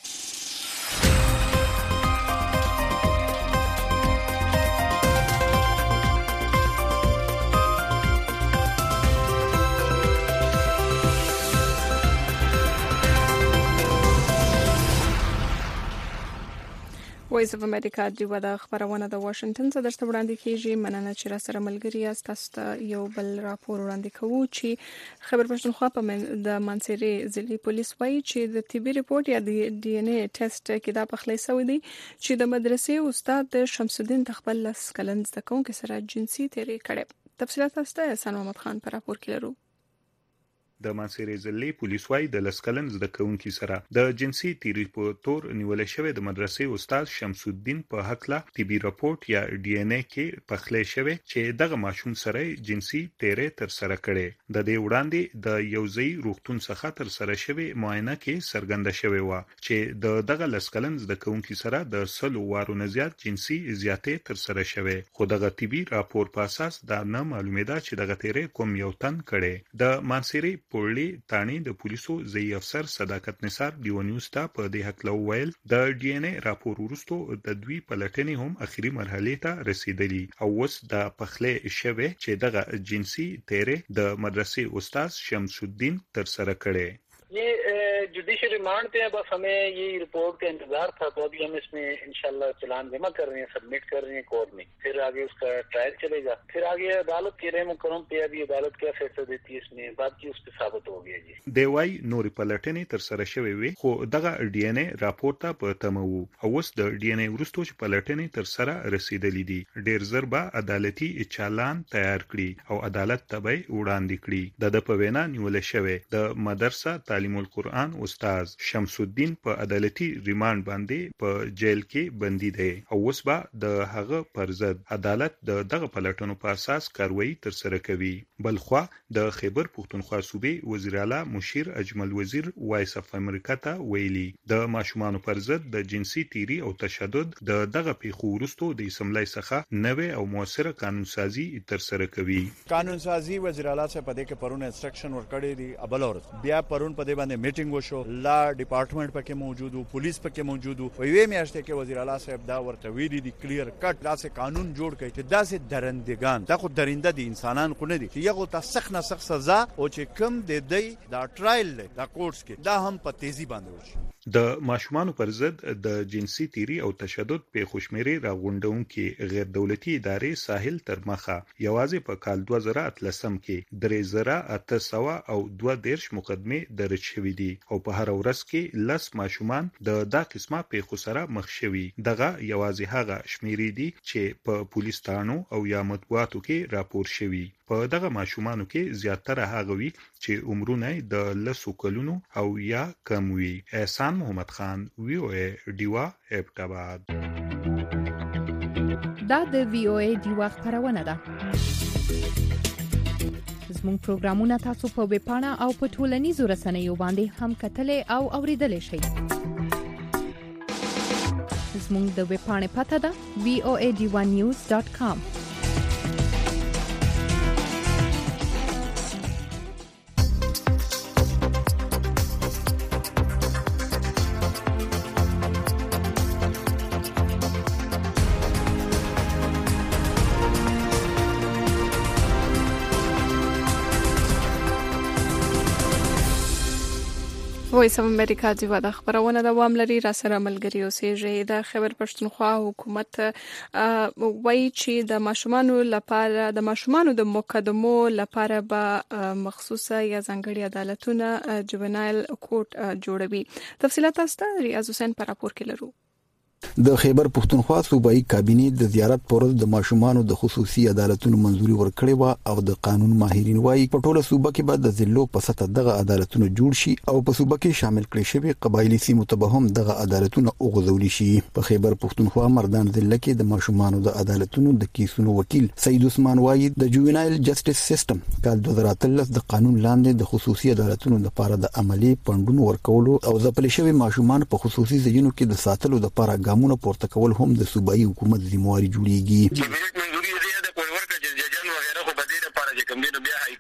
وایس اف امریکا دی و د خبرونه د واشنگټن څخه درته وړاندې کیږي. مننه چې را سره ملګری یاست. تاسو ته یو بل راپور وړاندې کوو چې خبر پښتونخوا په د منصوري ضلعي پولیس وایي چې د طبي ریپورت یا د ډي ان اي ټیسټ کې دا پخلی شوی دی چې د مدرسې استاد شمس الدین تخبل لس کلن زده کوونکو سره جنسي تیری کړي. تفصیلات تاسو ته احسان محمد خان پر راپور کې لرو. د منصوري ضلعي پولیس وايي د لسکلن زده کوونکي سره د جنسي تیری په تور نیول شوی د مدرسې استاد شمس الدین په حق لا طبي راپورټ یا ډي ان اي کې پخلی شوی چې دغه ماشوم سره جنسي تیری تر سره کړي. د دې وړاندې د یوځای روغتون څخه تر سره شوی معاینه کې څرګنده شوی و چې د دغه لسکلن زده کوونکي سره د سلو وارو نه زیات جنسي زیاتې تر سره شوی خو دغه طبي راپور په اساس دا نه معلومه ده چې دغه تیری کوم یو تن کړي. د منصوري پورلی تانی د پولیسو ځای افسر صداقت نثار دیو نیوز ته په دې حق لو ویل د ډي ان اي راپور وروسته د دوی پلټنې هم اخیری مرحله ته رسیدلی او اوس د پخلی شوی چې دغه جنسي تیری د مدرسې استاد شمس الدین تر سره کړي. ये जुडिशियल रिमांड पे है, बस हमें ये रिपोर्ट का इंतजार था तो अभी हम इसमें इंशाल्लाह चालान जमा कर रहे हैं, सबमिट कर रहे हैं कोर्ट में, फिर आगे उसका ट्रायल चलेगा, फिर आगे अदालत के रहम करम पे अभी अदालत क्या फैसला देती है इसमें बाकी उस पे साबित हो गया. जी دیوای نورې پلټنې تر سره شوې وي خو دغه ډي ان اي راپور ته په تمه وو او اوس د ډي ان اي وروسته چې پلټنې تر سره رسیدلې دي ډېر زر به عدالتي چالان تیار کړي او عدالت ته به وړاندې کړي. د د په وینا نیول شوی د مدرسه تعلیم القرآن طالبان استاد شمس الدین په عدالتي ریماند باندې په جیل کې بندي دی او اوس به د هغه پر ضد عدالت د دغه پلټنو په اساس کاروایی تر سره کوي. بلخوا د خیبر پښتونخوا صوبې وزیر اعلی مشیر اجمل وزیر وایس اف امریکا ته ویلي د ماشومانو پر ضد د جنسي تیری او تشدد د دغه پیښو وروسته د اسمبلی څخه نوې او موثره قانون سازي تر سره کوي. قانون سازي وزیر اعلی څخه په دې کې پرون انسټرکشن ورکړی دی ابلور بیا پرون په دې باندې میټینګ وشو، لا ډپارټمنټ پکې موجود وو، پولیس پکې موجود وو. په یوې میاشتې کې وزیر اعلی صاحب دا ورته ویلي دی کلیر کټ داسې قانون جوړ کړي چې داسې درندگان دا خو درنده دي انسانان خو نه دي چې یو ته سخت نه سخت سزا او چې کم د دې دا ټرایل دی دا کورټس کې دا هم په تیزی باندې وشي. د ماشومانو پر ضد د جنسي تیری او تشدد په خوشمېري راغونډونکو غیر دولتي ادارې ساحل تر مخه یوازې په کال دوه زره اتلسم کې درې زره اته سوه او دوه دیرش مقدمې درج شوې دي او په هر ورځ کې لس ماشومان د دا قسمه پیښو سره مخ شوي. دغه یوازې هغه شمیرې دي چې په پولیس تانو او یا مطبوعاتو کې راپور شوي. په دغه ماشومانو کې زیاتره هغه وي چې عمرونه د لسو کلونو او یا کم وي. احسان محمد خان، وی او ای ډیوا ابټاباد. دا د وی او ای ډیوا خبرونه ده. زموږ پروګرامونه تاسو په ویب پاڼه او په ټولنیزو رسنیو باندې هم کتلې او اوریدلې شئ. زموږ د ویب پاڼې پته ده وی او ای ډیوا نیوز ډاټ کام. وایس اف امریکا دی واده خبرونه دوام لري. را سره ملګری اوسېږي. د خیبر پښتونخوا حکومت وایي چې د ماشومانو لپاره د ماشومانو د مقدمو لپاره به مخصوصه یا ځانګړي عدالتونه جوونایل کورټ جوړوي. تفصیلات تاسو ریاض حسین پر راپور کې لرو. د خیبر پښتونخوا صوبایي کابینه د زیارت پر د ماشومانو د خصوصي عدالتونو منځوري ورکړې و او د قانون ماهرین وايي په ټوله صوبه کې به د ضلعو په سطح دغه عدالتونه جوړ شي او په صوبه کې شامل کړي شوی قبایلی سیمو ته به هم دغه عدالتونه اوغځول شي. په خیبر پښتونخوا مردان ضلع کې د ماشومانو د عدالتونو د کیسونو وکیل سید عثمان وايي د جوینایل جسټس سیستم کال دوه زره اتلس د قانون لاندې د خصوصي عدالتونو لپاره د عملی پندونو ورکولو او ځپل شوی ماشومان په خصوصي ځایونو کې د ساتلو لپاره ګامونه پورته کول هم د صوبایي حکومت ذمہواری جوړیږي. منځوري دی د کوئی ورکه چې ججن وغیرہ خو بده لپاره چې کوم دی بیا هاي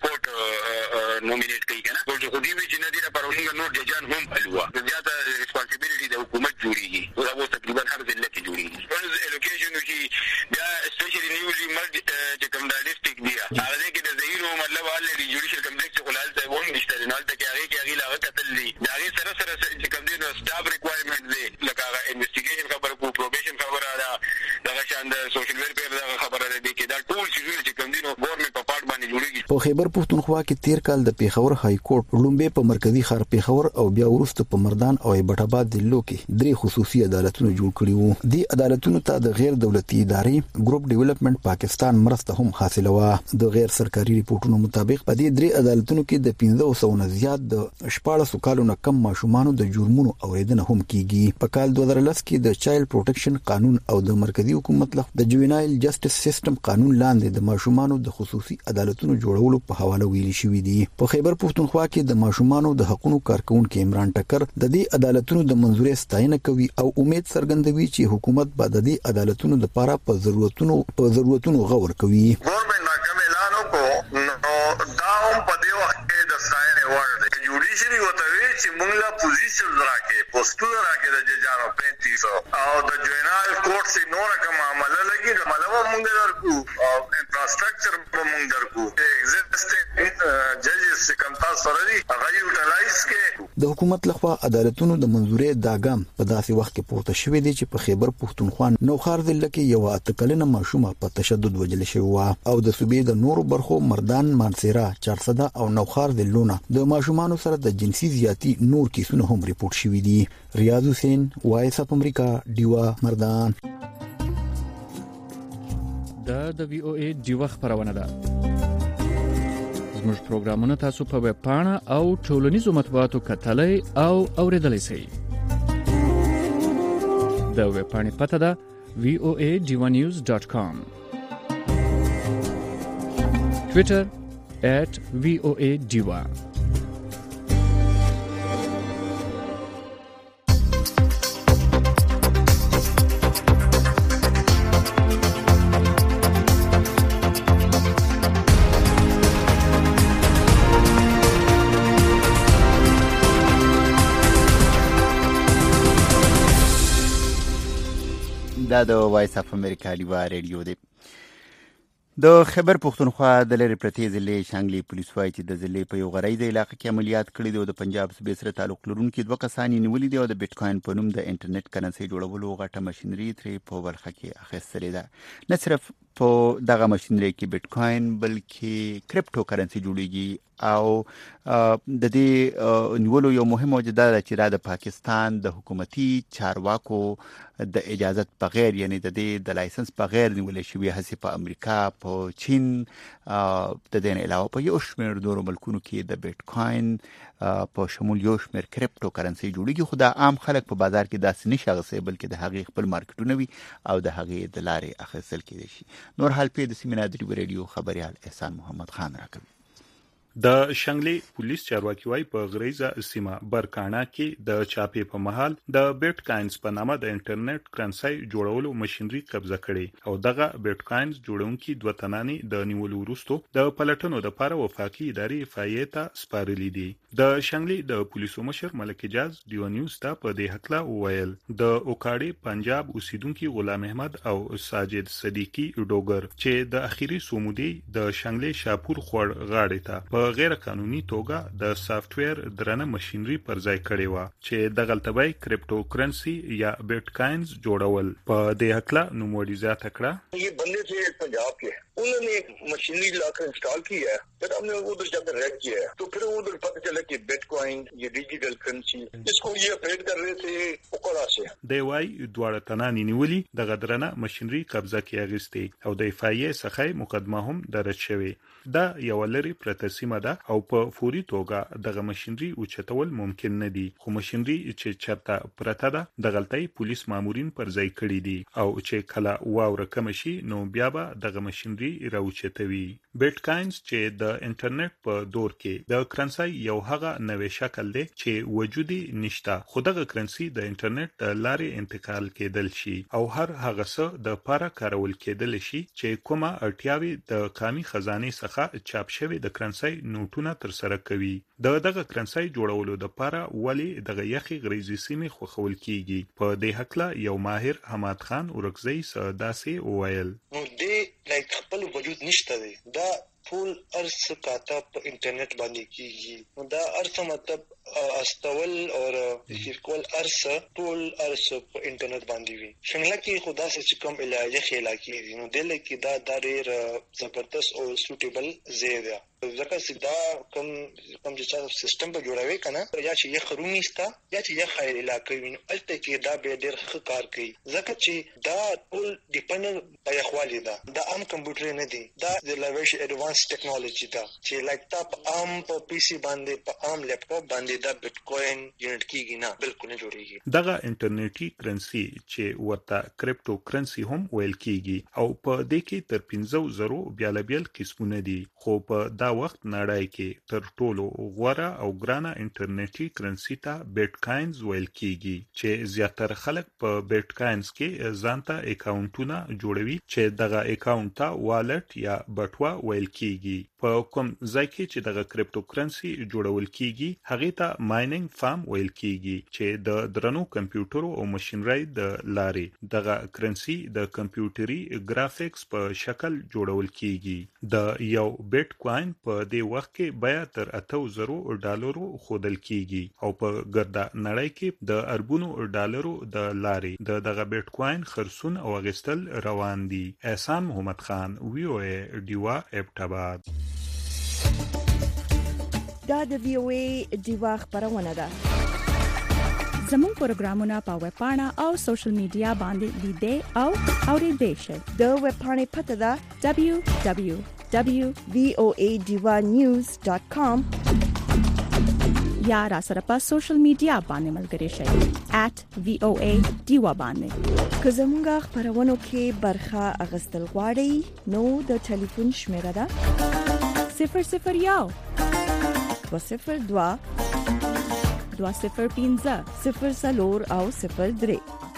کورټ نومینیټ کوي کنه ټول خو دی وی چې نه دی لپاره موږ نور ججن هم الوا زیاته ریسپانسیبিলিټي د حکومت جوړیږي او دا تقریبا هر ځل کې جوړیږي. فنز الوکیشن چې بیا سپیشلی نیولی مرګ چې کوم د ډیسټریکټ دی هغه کې د زهیرو مطلب حل دی جوډیشل کمپلیکس خلال ته وون نشته نه ته کې هغه کې هغه لاغه قتل دی دا هغه سره سره چې کوم دی نو سټاف ریکوایرمنټ دی لکه هغه انویسټیګیشن خبر کو پروبیشن خبره ده دغه شان د سوشل ویلفیر دغه خبره ده کې دا ټول شیونه چې کوم دی نو ګورنمنت په پارت باندې جوړیږي. په خیبر پښتونخوا کې تیر کال د پیښور های کورټ لومبه په مرکزی ښار پیښور او بیا ورسته په مردان او ایبټ آباد ضلعو کې درې خصوصي عدالتونه جوړ کړي وو. دي عدالتونو ته د غیر دولتي ادارې ګروپ ډیولپمنٹ پاکستان مرسته هم حاصله و. د غیر سرکاري ریپورتونو مطابق په دې درې عدالتونو کې د پنځه سوه نه زیات د شپاړس کالو نه کم ماشومانو د جرمونو اوریدنه هم کیږي. په کال دوه زره لس کې د چایلډ پروټیکشن قانون او د مرکزی حکومت لخوا د جوینایل جسټس سیستم قانون لاندې د ماشومانو د خصوصي عدالتونو جوړولو په حواله ویلي شوې دي. په خیبر پښتونخوا کې د ماشومانو د حقوقو کارکونکو عمران ټکر د دې عدالتونو د منځوري ستاینه کوي او امید څرګندوي چې حکومت به د دې عدالتونو لپاره په ضرورتونو په ضرورتونو غور کوي. ګورنمنت ناکام اعلان وکړو نو دا هم په دې وخت کې د ستاینې وړ دی. جوډیشري وته وی چې موږ لا پوزیشن راکې پوسټونه راکې د ججانو پینتیس او د جوینال کورټ سي نور کوم عمله لګي د ملوه موږ درکو او انفراستراکچر په موږ درکو ایگزیسټینګ ججز کوم تاسو سره دي هغه یوټیلایز کې د حکومت لخوا عدالتونو د منځوري داګام په داسې وخت کې پورته شوې دي چې په خیبر پښتونخوا نوخار ضلع کې یو اتکلنه ماشومه په تشدد وجل شوی او د صوبې د نورو برخو مردان مانسیرا چارسده او نوخار ضلعونه د ماشومانو سره د جنسي زیاتی نور کیسونه هم ریپورت شوي دي. ریاض حسین، وایس اف امریکا، ډیوا مردان. دا د وی او ای ډیوا خبرونه ده. زموږ پروګرامونه تاسو په ویب پاڼه او ټولنیزو مطبوعاتو کتلای او اوریدلای شئ. د ویب پاڼې پته ده وی او ای ډیوا نیوز ډاټ کام. ټویټر at وی او ای ډیوا. دا د وایس اف امریکا ډیوا ریډیو دی. د خیبر پښتونخوا د لرې پرتې ضلع شانګلې پولیس وایي چې د ضلع په یو غرایزه علاقه کې عملیات کړي دي او د پنجاب صوبې سره تعلق لرونکي دوه کسان یې نیولي دي او د بیټ کوین په نوم د انټرنیټ کرنسۍ جوړولو غټه ماشینري ترې په برخه کې اخیستلې ده. نه صرف په دغه ماشینري کې بیټ کوین بلکې کرپټو کرنسي جوړیږي او د دې نیولو یو مهم وجه دا ده چې دا د پاکستان د حکومتي چارواکو د اجازت بغیر یعنی د دې د لایسنس بغیر نیولې شوی هڅې په امریکا په چین د دې نه علاوه په یو شمېر نورو ملکونو کې د بیټ کوین په شمول یو شمېر کرپټو کرنسي جوړیږي. خو دا عام خلک په بازار کې داسې نشي اغوستلی بلکې د هغې خپل مارکیټونه وي او د هغې د لارې اخیستل کېدای شي. نور حال پې د سیمې نادري ریډیو خبریال احسان محمد خان راکوي. د شانګلې پولیس چارواکي وايي په غریزه سیمه برکانا کې د چاپې په محل د بیټ کوینز په نامه د انټرنیټ کرنسۍ جوړولو ماشینري قبضه کړي او دغه بیټ کوینز جوړونکي دوه تنانې د نیولو وروسته د پلټنو لپاره وفاقي ادارې فایې ته سپارلي دي. د شانګلې د پولیسو مشر ملک اجاز ډیو نیوز ته په دې حق لا وویل د اوکاړې پنجاب اوسیدونکو غلام احمد او ساجد صدیقي ډوګر چې د اخیری سومودي د شانګلې شاپور خور غاړې ته په غیر قانوني توګه د سافټویر درنه ماشینري پر ځای کړي و چې د غلطبای کرپټو کرنسي یا بیٹ کوینز جوړول. په دې حق لا نوموړي زیاته کړه ये बंदे थे पंजाब के, उन्होंने एक मशीनरी लाकर इंस्टॉल किया है, फिर हमने उधर जाकर रैक किया है, तो फिर उधर पता चला कि बिटकॉइन ये डिजिटल करेंसी इसको ये अपडेट कर रहे थे ओकरा से. د وای دواړه تنانې نیولي د غدرنه ماشینري قبضه کې اغستې او د فایې څخه مقدمه هم درج شوې. دا یو لري پرته سیمه ده او په فوري توګه دغه ماشینري اوچتول ممکن نه دي. خو ماشینري چې چرته پرته ده د غلطۍ پولیس مامورین پر ځای کړي دي او چې کله واوره کم شي نو بیا به دغه ماشینري راوچتوي. بیٹ کوینز چې د انټرنیټ په دور کې د کرنسۍ یو هغه نوې شکل دی چې وجودي نشته, خو دغه کرنسي د انټرنیټ د لارې انتقال کېدل شي او هر هغه څه د پاره کارول کېدل شي چې کومه اړتیاوي د قومي خزانه څخه چاپ شوی د کرنسۍ نوټونه تر سره کوي. د دغه کرنسۍ جوړولو د پاره ولی دغه یخي غریزي سیمه خوخول کیږي. په دې حق لا یو ماهر حماد خان اورکزی سداسي وویل نو دې لایک خپل وجود نشته دی, دا ټول ارس کاته په انټرنیټ باندې کیږي. نو دا ارس مطلب استول او کول ارس ټول ارس په انټرنیټ باندې وي. څنګه کې خدا سے کوم علاج خېلا کیږي نو دل کې دا ډېر زبردست او سوټیبل زیاده ځکه چې دا کوم کوم چې سیستم په جوړوي کنه یا چې یې خرومي ستا یا چې یې خیر علاقې ویني الته کې دا به ډېر ښه کار کوي ځکه چې دا ټول ډیپند په یخوالي دا دا عام کمپیوټر نه دی, دا د لویش ایڈوانس ټیکنالوژي دا چې لایک تا عام په پی سي باندې په عام لپټاپ باندې دا بیٹکوین جنریټ کیږي نه, بالکل نه جوړیږي. دغه انټرنیټي کرنسي چې ورته کرپټو کرنسي هم ویل کیږي او په دې کې تر پنځه زره بیالبیل قسمونه دي, خو په دا وخت نړۍ کې تر ټولو غوره او ګرانه انټرنیټي کرنسي ته بیٹ کوینز ویل کیږي چې زیاتره خلک په بیٹ کوینز کې ځانته اکاونټونه جوړوي چې دغه اکاونټ ته والټ یا بټوا ویل کیږي. په کوم ځای کې چې دغه کرپټو کرنسي جوړول کیږي هغه ته مایننګ فارم ویل کیږي چې د درنو کمپیوټرو او ماشینري د لارې دغه کرنسي د کمپیوټري ګرافیکس په شکل جوړول کیږي. د یو بیٹ کوین په دې وخت کې بیا تر اته زره ډالرو خودل کیږي او په ګردا نړۍ کې د اربونو ډالرو د لارې د دغه بیٹ کوین خرڅون او غستل روان دي. احسان محمد خان وی او ای ډیوا ابټاباد. دا د وی او ای ډیوا خبرونه ده. زموږ پروګرامونه په ویب پاڼه او سوشل میډیا باندې لیدئ او اوریدئ شئ. د ویب پاڼې پته ده دبلیو دبلیو w v o a diva news dot com یا را سره په سوشل میډیا باندې ملګري شئ at v o a diva باندې. که زموږه خبرونه کې برخه اغستل غواړئ نو د ټلیفون شمیره ده صفر صفر یو دو صفر دو دو صفر پنځه صفر څلور او صفر درې.